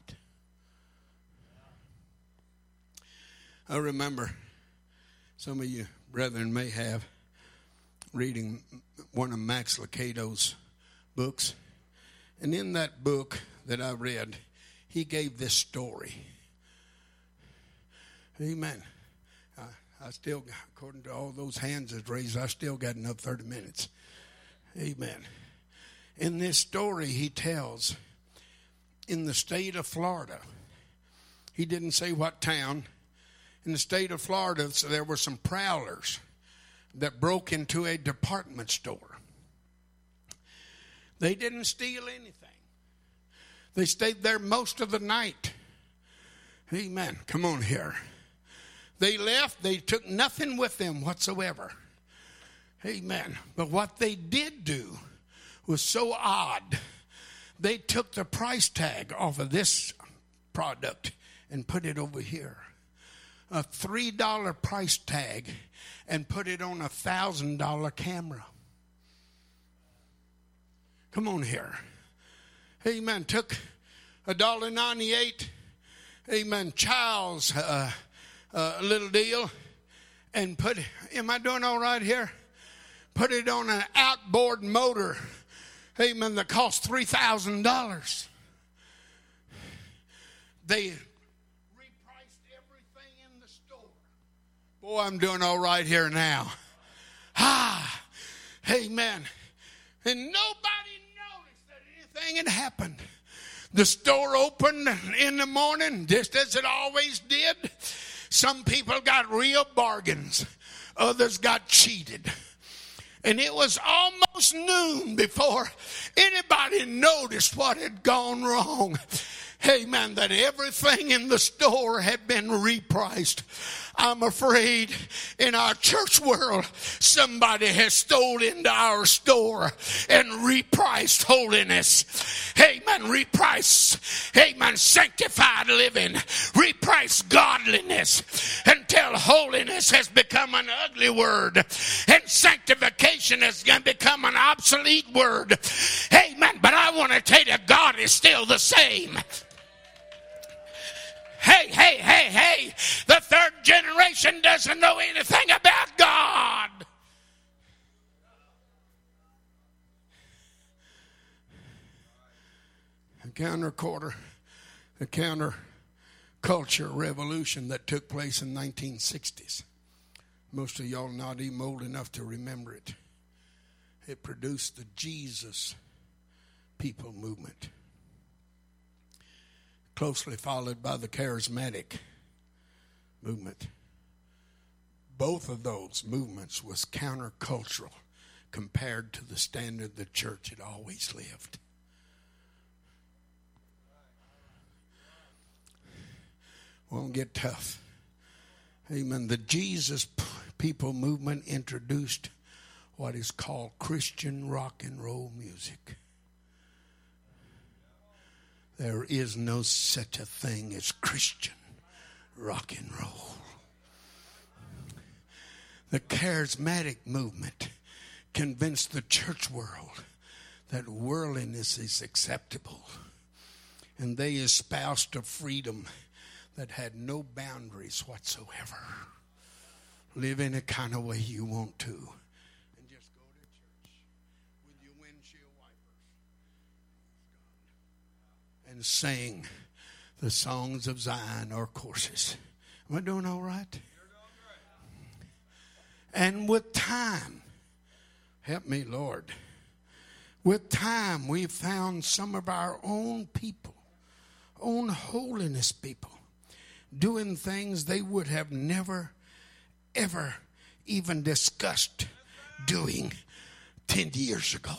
I remember, some of you brethren may have, reading one of Max Lucado's books. And in that book that I read, he gave this story. Amen. I, I still, according to all those hands that's raised, I still got another thirty minutes. Amen. In this story, he tells, in the state of Florida, he didn't say what town. In the state of Florida, so there were some prowlers that broke into a department store. They didn't steal anything. They stayed there most of the night. Amen. Come on here. They left. They took nothing with them whatsoever. Amen. But what they did do was so odd. They took the price tag off of this product and put it over here. A three dollar price tag and put it on a one thousand dollar camera. Come on here. Amen. Took a dollar ninety-eight. Amen. Child's uh, uh, little deal. And put, am I doing all right here? Put it on an outboard motor. Amen. That cost three thousand dollars. They repriced everything in the store. Boy, I'm doing all right here now. Ah, amen. And nobody noticed that anything had happened. The store opened in the morning, just as it always did. Some people got real bargains. Others got cheated. And it was almost noon before anybody noticed what had gone wrong. Amen. That everything in the store had been repriced. I'm afraid in our church world, somebody has stole into our store and repriced holiness. Amen. Reprice. Amen. Sanctified living. Reprice godliness until holiness has become an ugly word and sanctification has become an obsolete word. Amen. But I want to tell you, God is still the same. Hey, hey, hey, hey, the third generation doesn't know anything about God. The counter quarter, the counter culture revolution that took place in the nineteen sixties. Most of y'all not even old enough to remember it. It produced the Jesus people movement. Closely followed by the charismatic movement. Both of those movements was countercultural compared to the standard the church had always lived. Won't get tough. Amen. The Jesus people movement introduced what is called Christian rock and roll music. There is no such a thing as Christian rock and roll. The charismatic movement convinced the church world that worldliness is acceptable. And they espoused a freedom that had no boundaries whatsoever. Live in a kind of way you want to. And just go to church with your windshield wipers. And sing the songs of Zion or courses. Am I doing all right? You're doing great. And with time, help me, Lord. With time, we've found some of our own people on holiness people, doing things they would have never, ever even discussed doing ten years ago.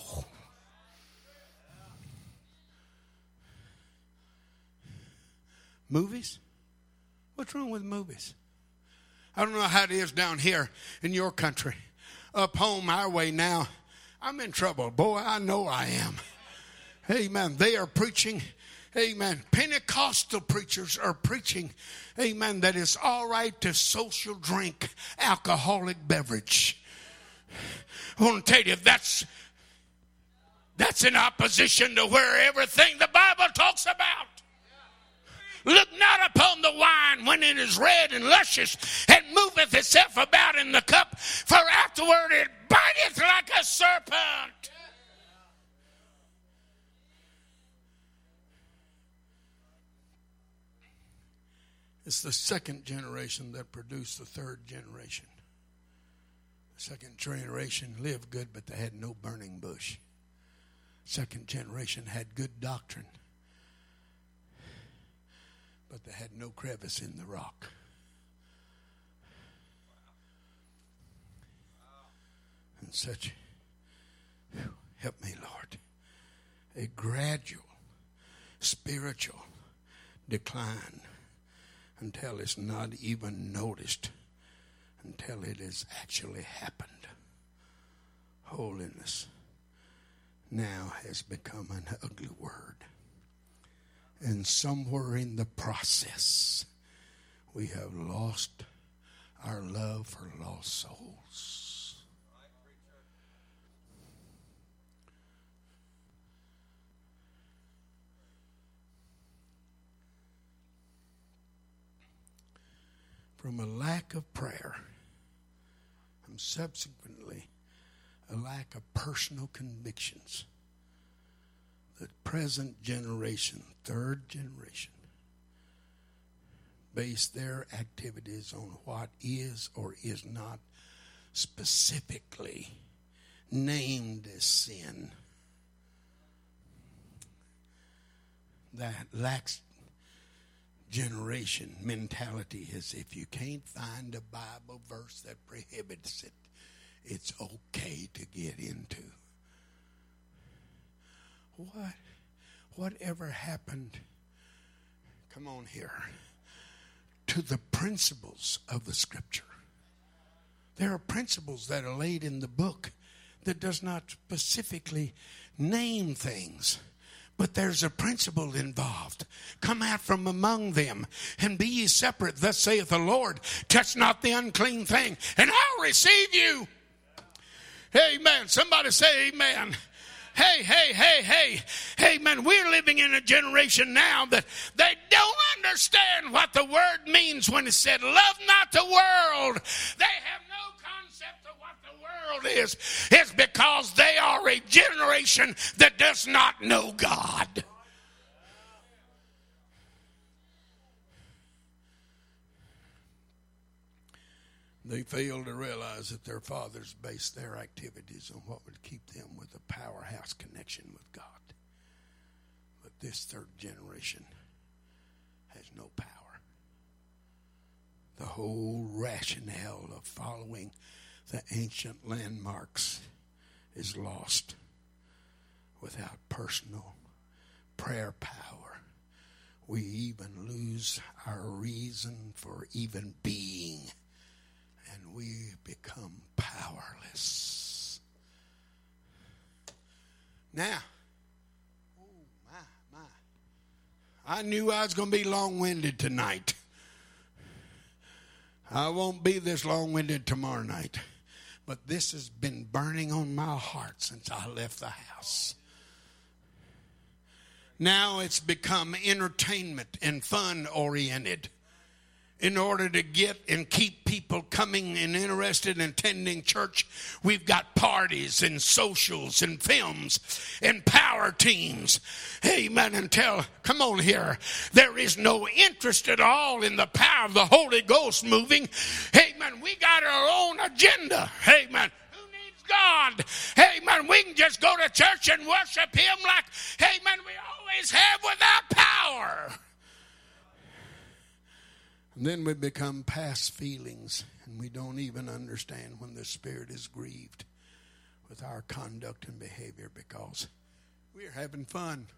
Movies? What's wrong with movies? I don't know how it is down here in your country. Up home our way now, I'm in trouble. Boy, I know I am. Amen. They are preaching, amen. Pentecostal preachers are preaching, amen, that it's all right to social drink alcoholic beverage. I want to tell you, that's, that's in opposition to where everything the Bible talks about. Look not upon the wine when it is red and luscious, and moveth itself about in the cup, for afterward it biteth like a serpent. It's the second generation that produced the third generation. The second generation lived good, but they had no burning bush. Second generation had good doctrine, but they had no crevice in the rock. And such, whew, help me, Lord, a gradual spiritual decline until it's not even noticed, until it has actually happened. Holiness now has become an ugly word. And somewhere in the process, we have lost our love for lost souls. From a lack of prayer, and subsequently a lack of personal convictions, the present generation, third generation, base their activities on what is or is not specifically named as sin. That lacks generation mentality is, if you can't find a Bible verse that prohibits it, it's okay to get into. What, whatever happened, come on here, to the principles of the Scripture? There are principles that are laid in the book that does not specifically name things, but there's a principle involved. Come out from among them and be ye separate, thus saith the Lord. Touch not the unclean thing, and I'll receive you. Amen. Somebody say amen. Hey, hey, hey, hey, hey, man, we're living in a generation now that they don't understand what the word means when it said, love not the world. They have no concept of what the world is. It's because they are a generation that does not know God. They fail to realize that their fathers based their activities on what would keep them with a powerhouse connection with God. But this third generation has no power. The whole rationale of following the ancient landmarks is lost without personal prayer power. We even lose our reason for even being. And we become powerless. Now, oh my, my. I knew I was going to be long-winded tonight. I won't be this long-winded tomorrow night. But this has been burning on my heart since I left the house. Now it's become entertainment and fun-oriented. In order to get and keep people coming and interested in attending church, we've got parties and socials and films and power teams. Amen. Until, come on here, there is no interest at all in the power of the Holy Ghost moving. Amen. We got our own agenda. Amen. Who needs God? Amen. We can just go to church and worship Him like, amen, we always have without power. And then we become past feelings, and we don't even understand when the Spirit is grieved with our conduct and behavior because we're having fun.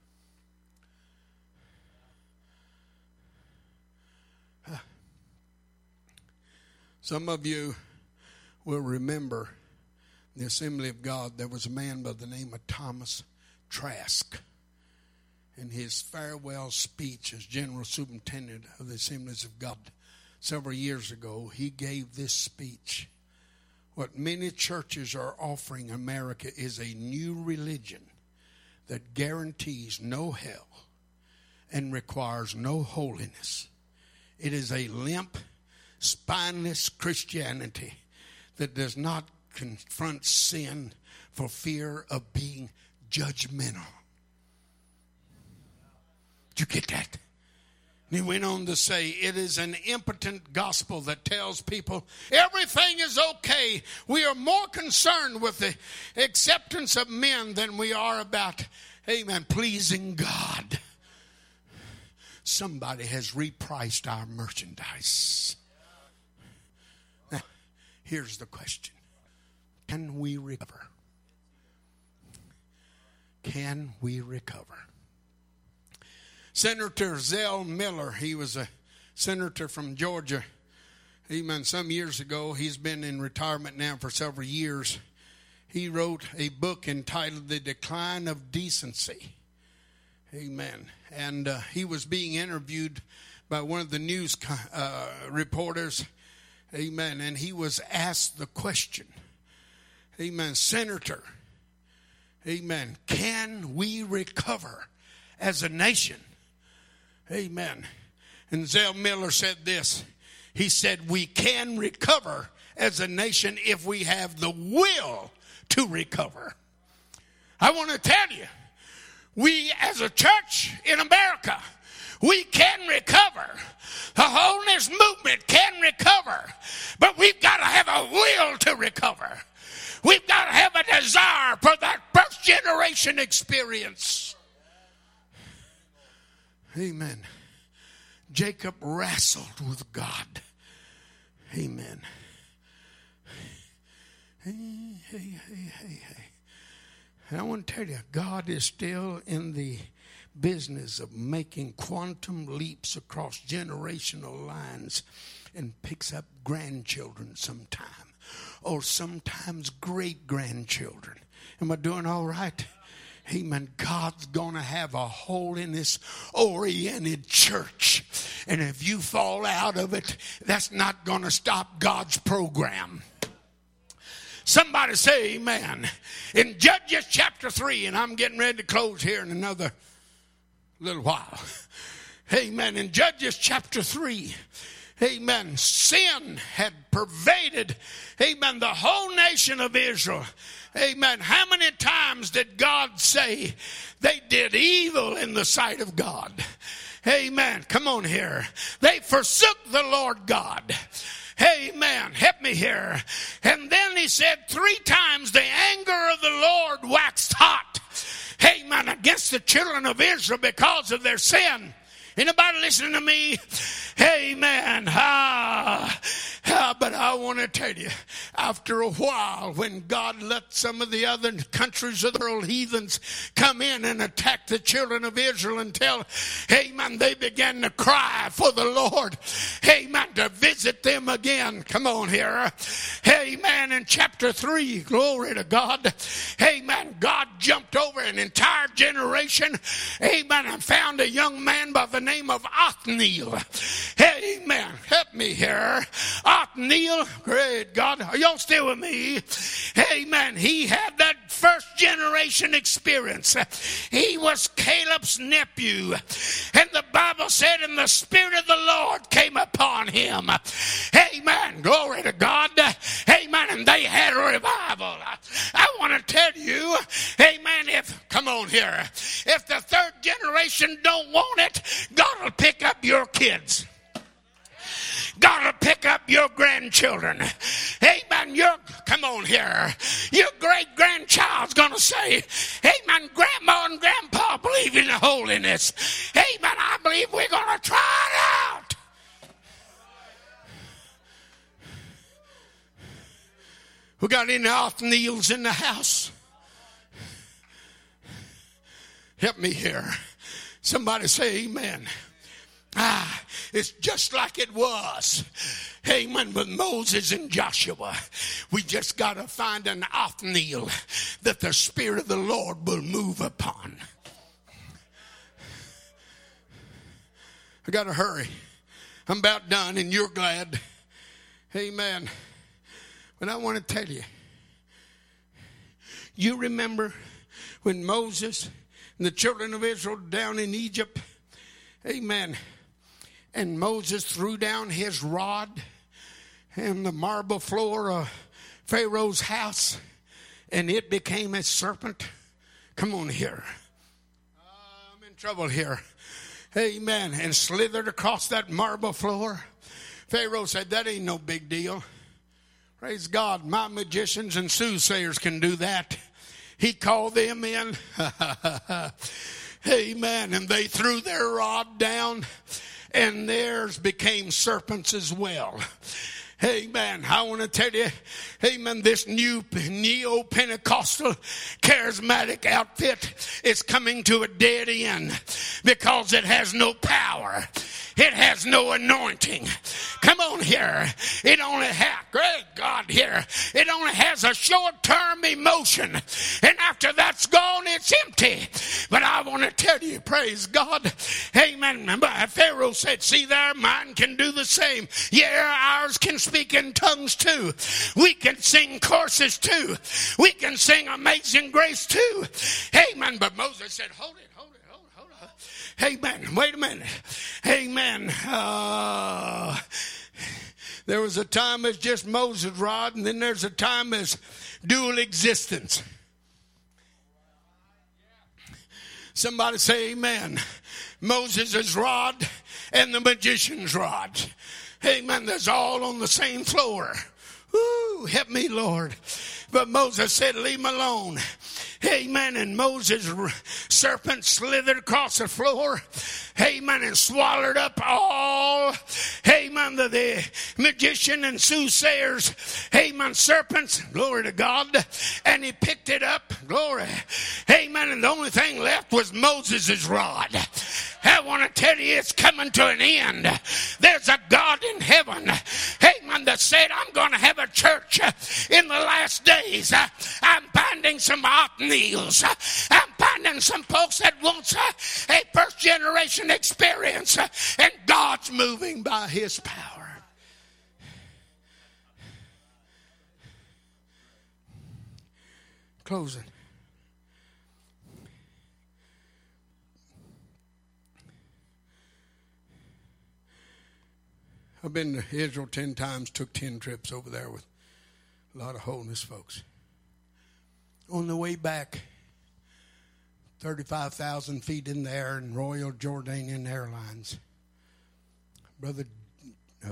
Some of you will remember in the Assembly of God there was a man by the name of Thomas Trask. In his farewell speech as General Superintendent of the Assemblies of God several years ago, he gave this speech. What many churches are offering America is a new religion that guarantees no hell and requires no holiness. It is a limp, spineless Christianity that does not confront sin for fear of being judgmental. Did you get that? And he went on to say, it is an impotent gospel that tells people everything is okay. We are more concerned with the acceptance of men than we are about, amen, pleasing God. Somebody has repriced our merchandise. Now, here's the question. Can we recover? Can we recover? Senator Zell Miller, he was a senator from Georgia. Amen. Some years ago, he's been in retirement now for several years. He wrote a book entitled The Decline of Decency. Amen. And uh, he was being interviewed by one of the news uh, reporters. Amen. And he was asked the question. Amen. Senator, amen, can we recover as a nation? Amen. And Zell Miller said this. He said, we can recover as a nation if we have the will to recover. I want to tell you, we as a church in America, we can recover. The holiness movement can recover. But we've got to have a will to recover. We've got to have a desire for that first generation experience. Amen. Jacob wrestled with God. Amen. Hey, hey, hey, hey, hey. And I want to tell you, God is still in the business of making quantum leaps across generational lines and picks up grandchildren sometime. Or sometimes great-grandchildren. Am I doing all right? Amen. God's going to have a holiness-oriented church. And if you fall out of it, that's not going to stop God's program. Somebody say amen. In Judges chapter three, and I'm getting ready to close here in another little while. Amen. In Judges chapter three, amen, sin had pervaded, amen, the whole nation of Israel. Amen. How many times did God say they did evil in the sight of God? Amen. Come on here. They forsook the Lord God. Amen. Help me here. And then he said three times the anger of the Lord waxed hot. Amen. Against the children of Israel because of their sin. Anybody listening to me? Amen. Ah, ah, but I want to tell you, after a while, when God let some of the other countries of the world, heathens, come in and attack the children of Israel until, amen, they began to cry for the Lord, amen, to visit them again. Come on here. Amen. In chapter three, glory to God. Amen. God jumped over an entire generation. Amen. And found a young man by the name of Othniel. Amen. Help me here. Othniel, great God. Are y'all still with me? Amen. He had that first generation experience. He was Caleb's nephew. And the Bible said, and the Spirit of the Lord came upon him. Amen. Glory to God. Amen. And they had a revival. I want to tell you, amen, if, come on here, if the third generation don't want it, God will pick up your kids. God will pick up your grandchildren. Amen. Your, come on here. Your great-grandchild's going to say, amen, Grandma and Grandpa believe in holiness. Amen. I believe we're going to try it out. We got any Othniels in the house? Help me here. Somebody say amen. Ah, it's just like it was. Amen. With Moses and Joshua. We just got to find an Othniel that the Spirit of the Lord will move upon. I got to hurry. I'm about done and you're glad. Amen. But I want to tell you. You remember when Moses and the children of Israel down in Egypt. Amen. And Moses threw down his rod in the marble floor of Pharaoh's house. And it became a serpent. Come on here. Uh, I'm in trouble here. Amen. And slithered across that marble floor. Pharaoh said, that ain't no big deal. Praise God. My magicians and soothsayers can do that. He called them in. Amen. And they threw their rod down. And theirs became serpents as well. Amen. I want to tell you, amen, this new neo-Pentecostal charismatic outfit is coming to a dead end because it has no power. It has no anointing. Come on here. It only has, great God here, it only has a short-term emotion. And after that's gone, it's empty. But I want to tell you, praise God, amen. Remember, Pharaoh said, see there, mine can do the same. Yeah, ours can speak in tongues too. We can sing choruses too. We can sing Amazing Grace too. Amen. But Moses said, hold it, hold it, hold it, hold it. Amen. Wait a minute. Amen. Uh, there was a time as just Moses' rod, and then there's a time as dual existence. Somebody say amen. Moses' rod and the magician's rod. Amen. That's all on the same floor. Woo, help me, Lord. But Moses said, leave him alone. Amen. And Moses' serpent slithered across the floor. Amen. And swallowed up all, amen, the, the magician and soothsayers, amen, serpents. Glory to God. And he picked it up. Glory. Amen. And the only thing left was Moses' rod. I want to tell you, it's coming to an end. There's a God in heaven, amen, that said, I'm going to have a church in the last days. I'm finding some Othniels. I'm finding some folks that wants a, a first generation experience. And God's moving by his power. Closing. I've been to Israel ten times, took ten trips over there with a lot of holiness folks. On the way back, thirty-five thousand feet in the air in Royal Jordanian Airlines. Brother, uh,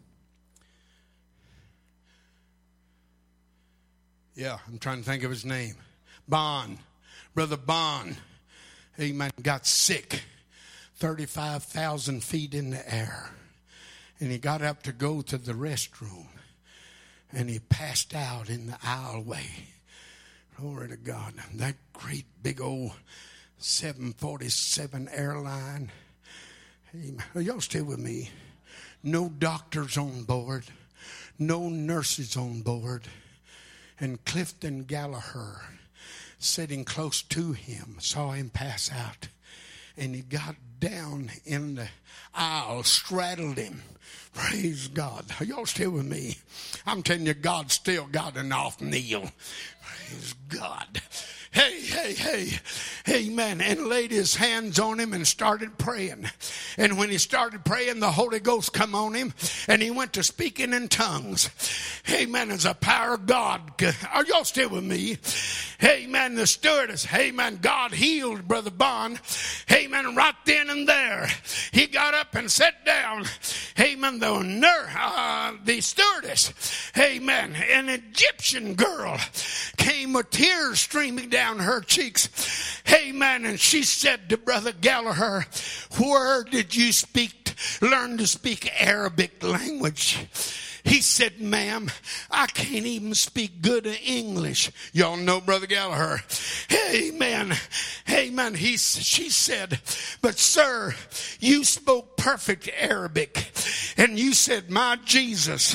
yeah, I'm trying to think of his name. Bond. Brother Bond, amen, got sick. thirty-five thousand feet in the air. And he got up to go to the restroom. And he passed out in the aisleway. Glory to God. That great big old seven forty-seven airline. Amen. Are y'all still with me? No doctors on board. No nurses on board. And Clifton Gallagher, sitting close to him, saw him pass out. And he got down in the aisle, straddled him. Praise God. Are y'all still with me? I'm telling you, God still got an Othniel. Praise God. Hey, hey, hey, amen. And laid his hands on him and started praying. And when he started praying, the Holy Ghost come on him and he went to speaking in tongues. Amen. As a power of God. Are y'all still with me? Amen. The stewardess, amen. God healed Brother Bond. Amen. Right then and there. He got up and sat down. Amen. The, ner- uh, the stewardess, amen. An Egyptian girl came with tears streaming down down her cheeks. Amen. And she said to Brother Gallagher, where did you speak, learn to speak Arabic language? He said, ma'am, I can't even speak good English. Y'all know Brother Gallagher. Amen. Amen. He, she said, but sir, you spoke perfect Arabic. And you said, my Jesus,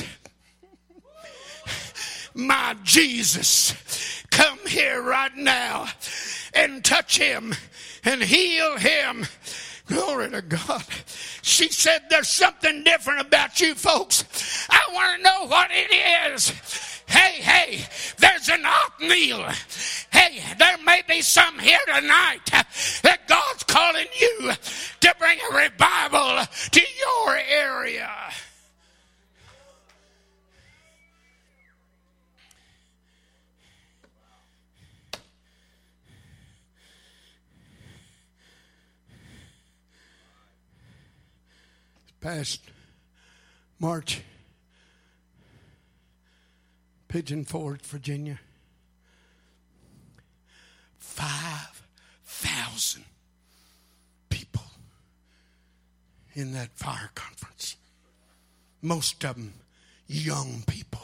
my Jesus, come here right now and touch him and heal him. Glory to God. She said, there's something different about you folks. I want to know what it is. Hey, hey, there's an Othniel. Hey, there may be some here tonight that God's calling you to bring a revival to your area. Past March, Pigeon Forge, Virginia, five thousand people in that fire conference. Most of them young people.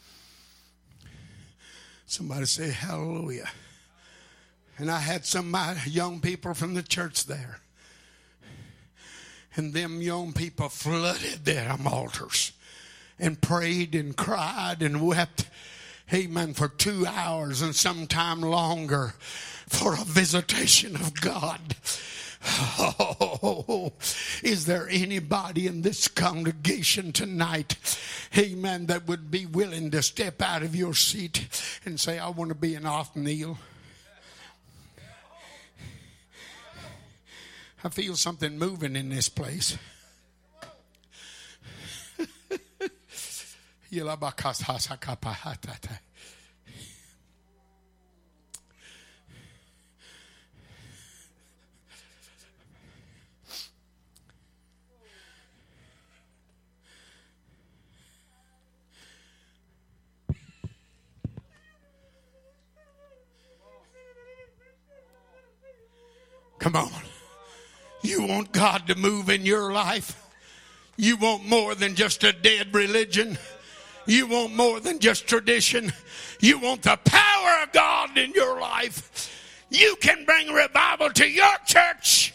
Somebody say hallelujah. And I had some of my young people from the church there. And them young people flooded them altars and prayed and cried and wept, amen, for two hours and sometime longer for a visitation of God. Oh, is there anybody in this congregation tonight, amen, that would be willing to step out of your seat and say, I want to be an Othniel? I feel something moving in this place. Come on. You want God to move in your life? You want more than just a dead religion? You want more than just tradition? You want the power of God in your life? You can bring revival to your church.